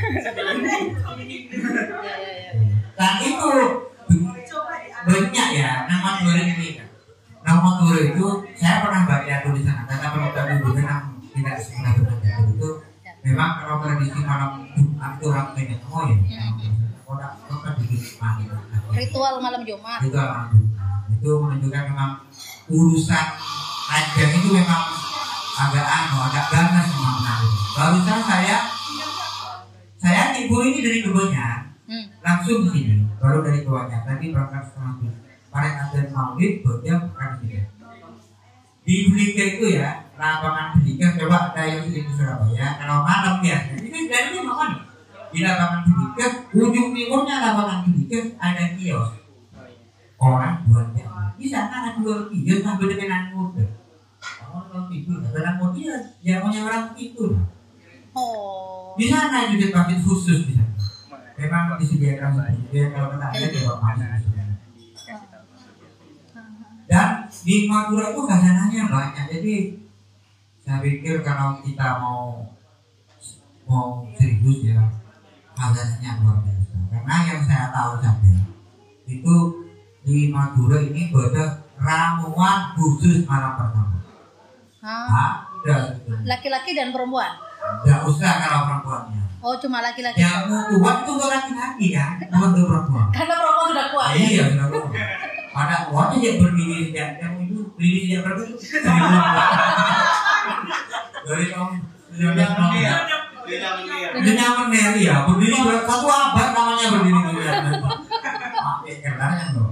Ya. Dan itu banyak ya nama Turi ini kan. Nama Turi itu saya pernah baca tulisan kata pemuda dulu memang tidak pernah berbeda itu. Memang kalau tradisi malam Jumat itu orang banyak ya. Orang bikin Ritual malam Jumat. Ritual malam Jumat itu menunjukkan memang urusan ranjang itu memang agak ganas memang menarik. Barusan saya timbul ini dari kebunnya. Langsung di sini, baru dari bawahnya. Tadi berangkat setengah jam. Kemarin ada maulid, bocah bukan di sini. Di Blika itu ya, lapangan Blika. Coba ada yang di Surabaya. Kalau malam ya, ini dari ini mana? Di lapangan Blika, ujung timurnya lapangan Blika ada kios. Orang jual jam. Di sana ada jual kios sambil dengan muda. Orang itu, dengan muda ya punya orang itu. Oh. Di sana juga pakai khusus di sana. Memang disediakan dia kalau kita ada di bawah mandi. Dan di Madura itu khazanahnya banyak. Jadi saya pikir kalau kita mau serius ya khazanahnya luar biasa. Karena yang saya tahu saja itu di Madura ini ada ramuan khusus malam pertama. Laki-laki dan perempuan. Tidak usah kalau perempuannya. Oh cuma laki-laki. Yang kuat itu untuk laki-laki kan, bukan untuk perempuan. Karena perempuan sudah kuat. Iya sudah kuat. Pada kuatnya dia berdiri sejak yang itu berdiri sejak berapa itu? Dari tahun 1900. Dia nyaman ya, berdiri satu abad namanya berdiri dulu. Pakai kendaraan loh.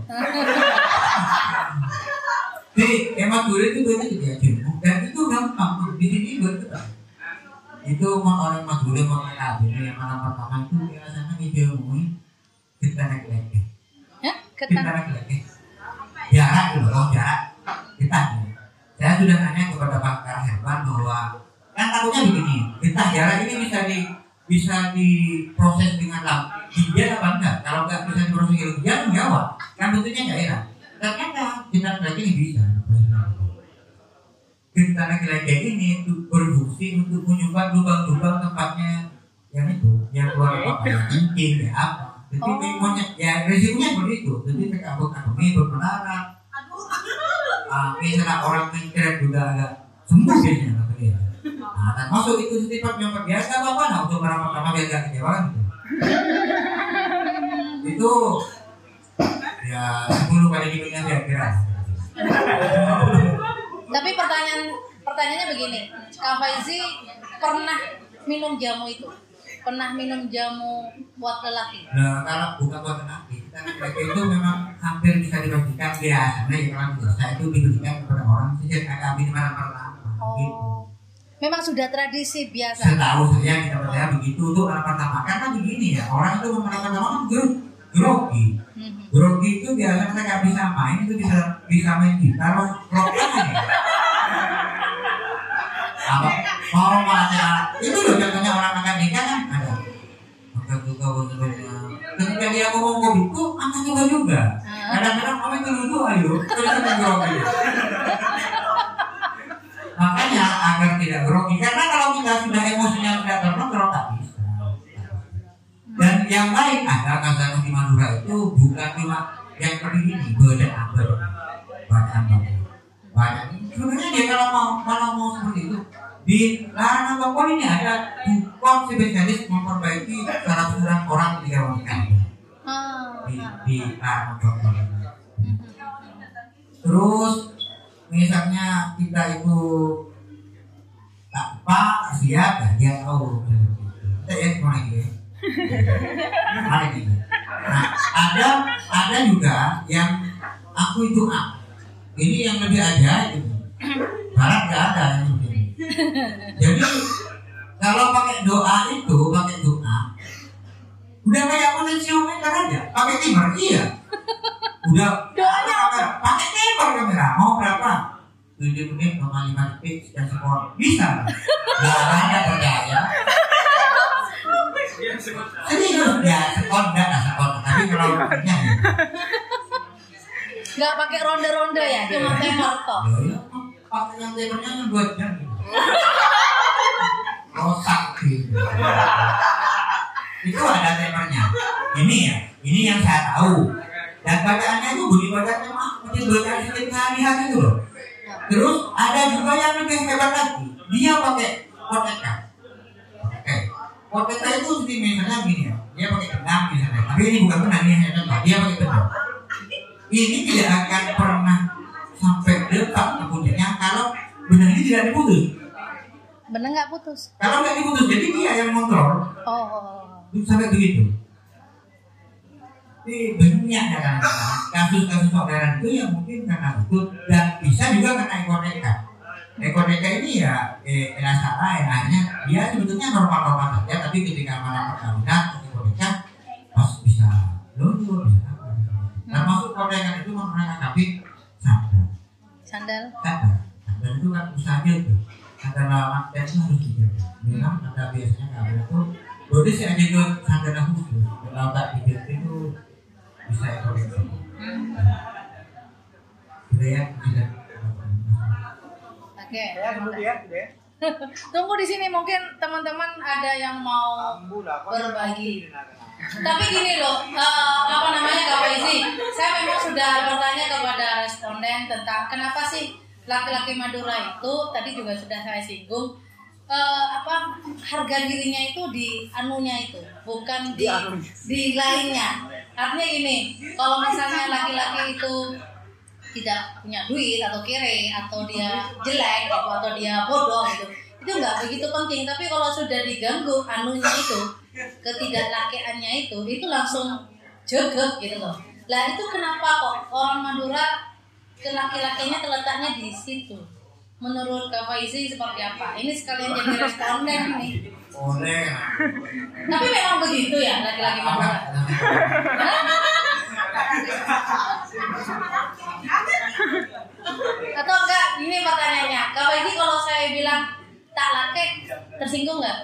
Di Madura itu banyak kejadian dan itu gampang di sini betul. Itu orang Madura mau kabin yang malam pertama itu biasanya ngidamui kita naik lagi. Kita naik lagi. Jarak dulu, jarak kita. Saya sudah nanya kepada pakar hewan bahwa kan takutnya begini, kita jarak ini bisa diproses dengan hijau apa enggak? Kalau enggak bisa diproses dengan hijau, jawab. Kan bentuknya enggak enak. Ternyata kita naik lagi ini bisa. Kita laki-laki ini berfungsi untuk menyumbat lubang-lubang tempatnya yang itu, yang keluar apa, mungkin ya apa. Jadi monyet, ya resikonya seperti itu. Jadi kami berpendarat. Misalnya orang mikir juga agak sembuh biasanya. Nah, dan masuk itu setiap nyopet biasa apa nah untuk orang pertama biar gak kecewa gitu. Itu ya 10 kali hidupnya kira-kira. Tapi pertanyaannya begini, Kak Faizi pernah minum jamu itu? Pernah minum jamu buat lelaki? Nah, kalau bukan buat lelaki, itu memang hampir bisa dibagikan biasanya ya kalau saya itu diberikan kepada orang sejak kami malam pertama. Gitu. Memang sudah tradisi biasa. Setahu saya di tempat saya begitu tuh malam pertama karena begini ya orang itu malam pertama kan grogi. Grogi itu biasanya mereka bisa main itu bisa main gitar, rock kan ya. Apa mau mana itu loh contohnya orang makan nikah kan ada makan juga ketika dia ngomong begitu makan juga kadang-kadang kami dulu ayo terus grogi. Makanya agar tidak grogi karena kalau kita sudah emosinya sudah terkontrol tak bisa. Dan yang lain ada kata di Madura itu bukan cuma yang seperti ini banyak. Sebenarnya dia kalau mau seperti itu di larangan Bangkol ini ada dukun spesialis memperbaiki cara orang ketika menikah di larangan Bangkol. Terus misalnya kita itu tak siap ya dia tahu kita ya mulai gitu. Nah, ada juga yang aku itu ini yang lebih aja gitu. Barat nggak ada yang begini. Jadi kalau pakai doa udah kayak potensiometer aja, pakai timer iya. Udah doanya apa? Pakai timer kamera mau berapa? 7 menit 5 detik dan skor bisa. Nggak ada percaya. Serius ya skor tapi kalau pakai nggak pakai ronde-ronde ya, cuma timer toh. Pakai yang timernya 2 jam. Rosak gitu. Itu ada timernya. Ini yang saya tahu. Dan bacaannya itu bunyi bacaannya seperti bacaan setiap hari itu loh. Terus ada juga yang lebih hebat lagi. Dia pakai koteka. Koteka itu seperti misalnya gini ya. Dia pakai benang misalnya. Tapi ini bukan benang, ini hanya contoh. Dia pakai benang. Ini tidak akan pernah sampai depan kemudiannya kalau benang ini tidak diputus. Benang nggak putus. Kalau nggak diputus, jadi dia yang kontrol. Sampai begitu. Ini banyak kan kasus-kasus saudaraan itu yang mungkin karena itu dan bisa juga karena ekoneka ini ya salah akhirnya dia sebetulnya normal saja tapi ketika malam perkawinan ekoneka pas bisa lulus bisa apa termasuk koneka itu menangkapi sandal itu kan usaha itu sandal lawan dan itu harus dijaga memang ada biasanya kalau itu boleh sih aja itu sandal khusus kalau tak dijaga itu bisa ekoneka budaya tidak. Oke. Tunggu di sini mungkin teman-teman ada yang mau berbagi. Tapi gini loh, Kak Faizi, saya memang sudah bertanya kepada responden tentang kenapa sih laki-laki Madura itu tadi juga sudah saya singgung harga dirinya itu di anunya itu, bukan di lainnya. Artinya gini, kalau misalnya laki-laki itu tidak punya duit atau kere atau dia jelek gitu, atau dia bodoh gitu, itu nggak begitu penting. Tapi kalau sudah diganggu anunya itu, ketidaklakiannya itu langsung jegek gitu loh. Lah itu kenapa kok orang Madura laki-lakinya terletaknya di situ? Menurut Kak Faizi seperti apa? Ini sekalian jadi responden nih. Boleh. Tapi memang begitu ya laki-laki Madura. Atau enggak, ini pertanyaannya Kak Faizi, kalau saya bilang tak laki tersinggung nggak?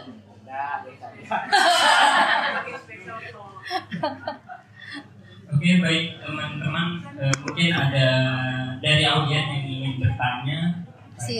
Oke, baik teman-teman, mungkin ada dari audiens yang ingin bertanya.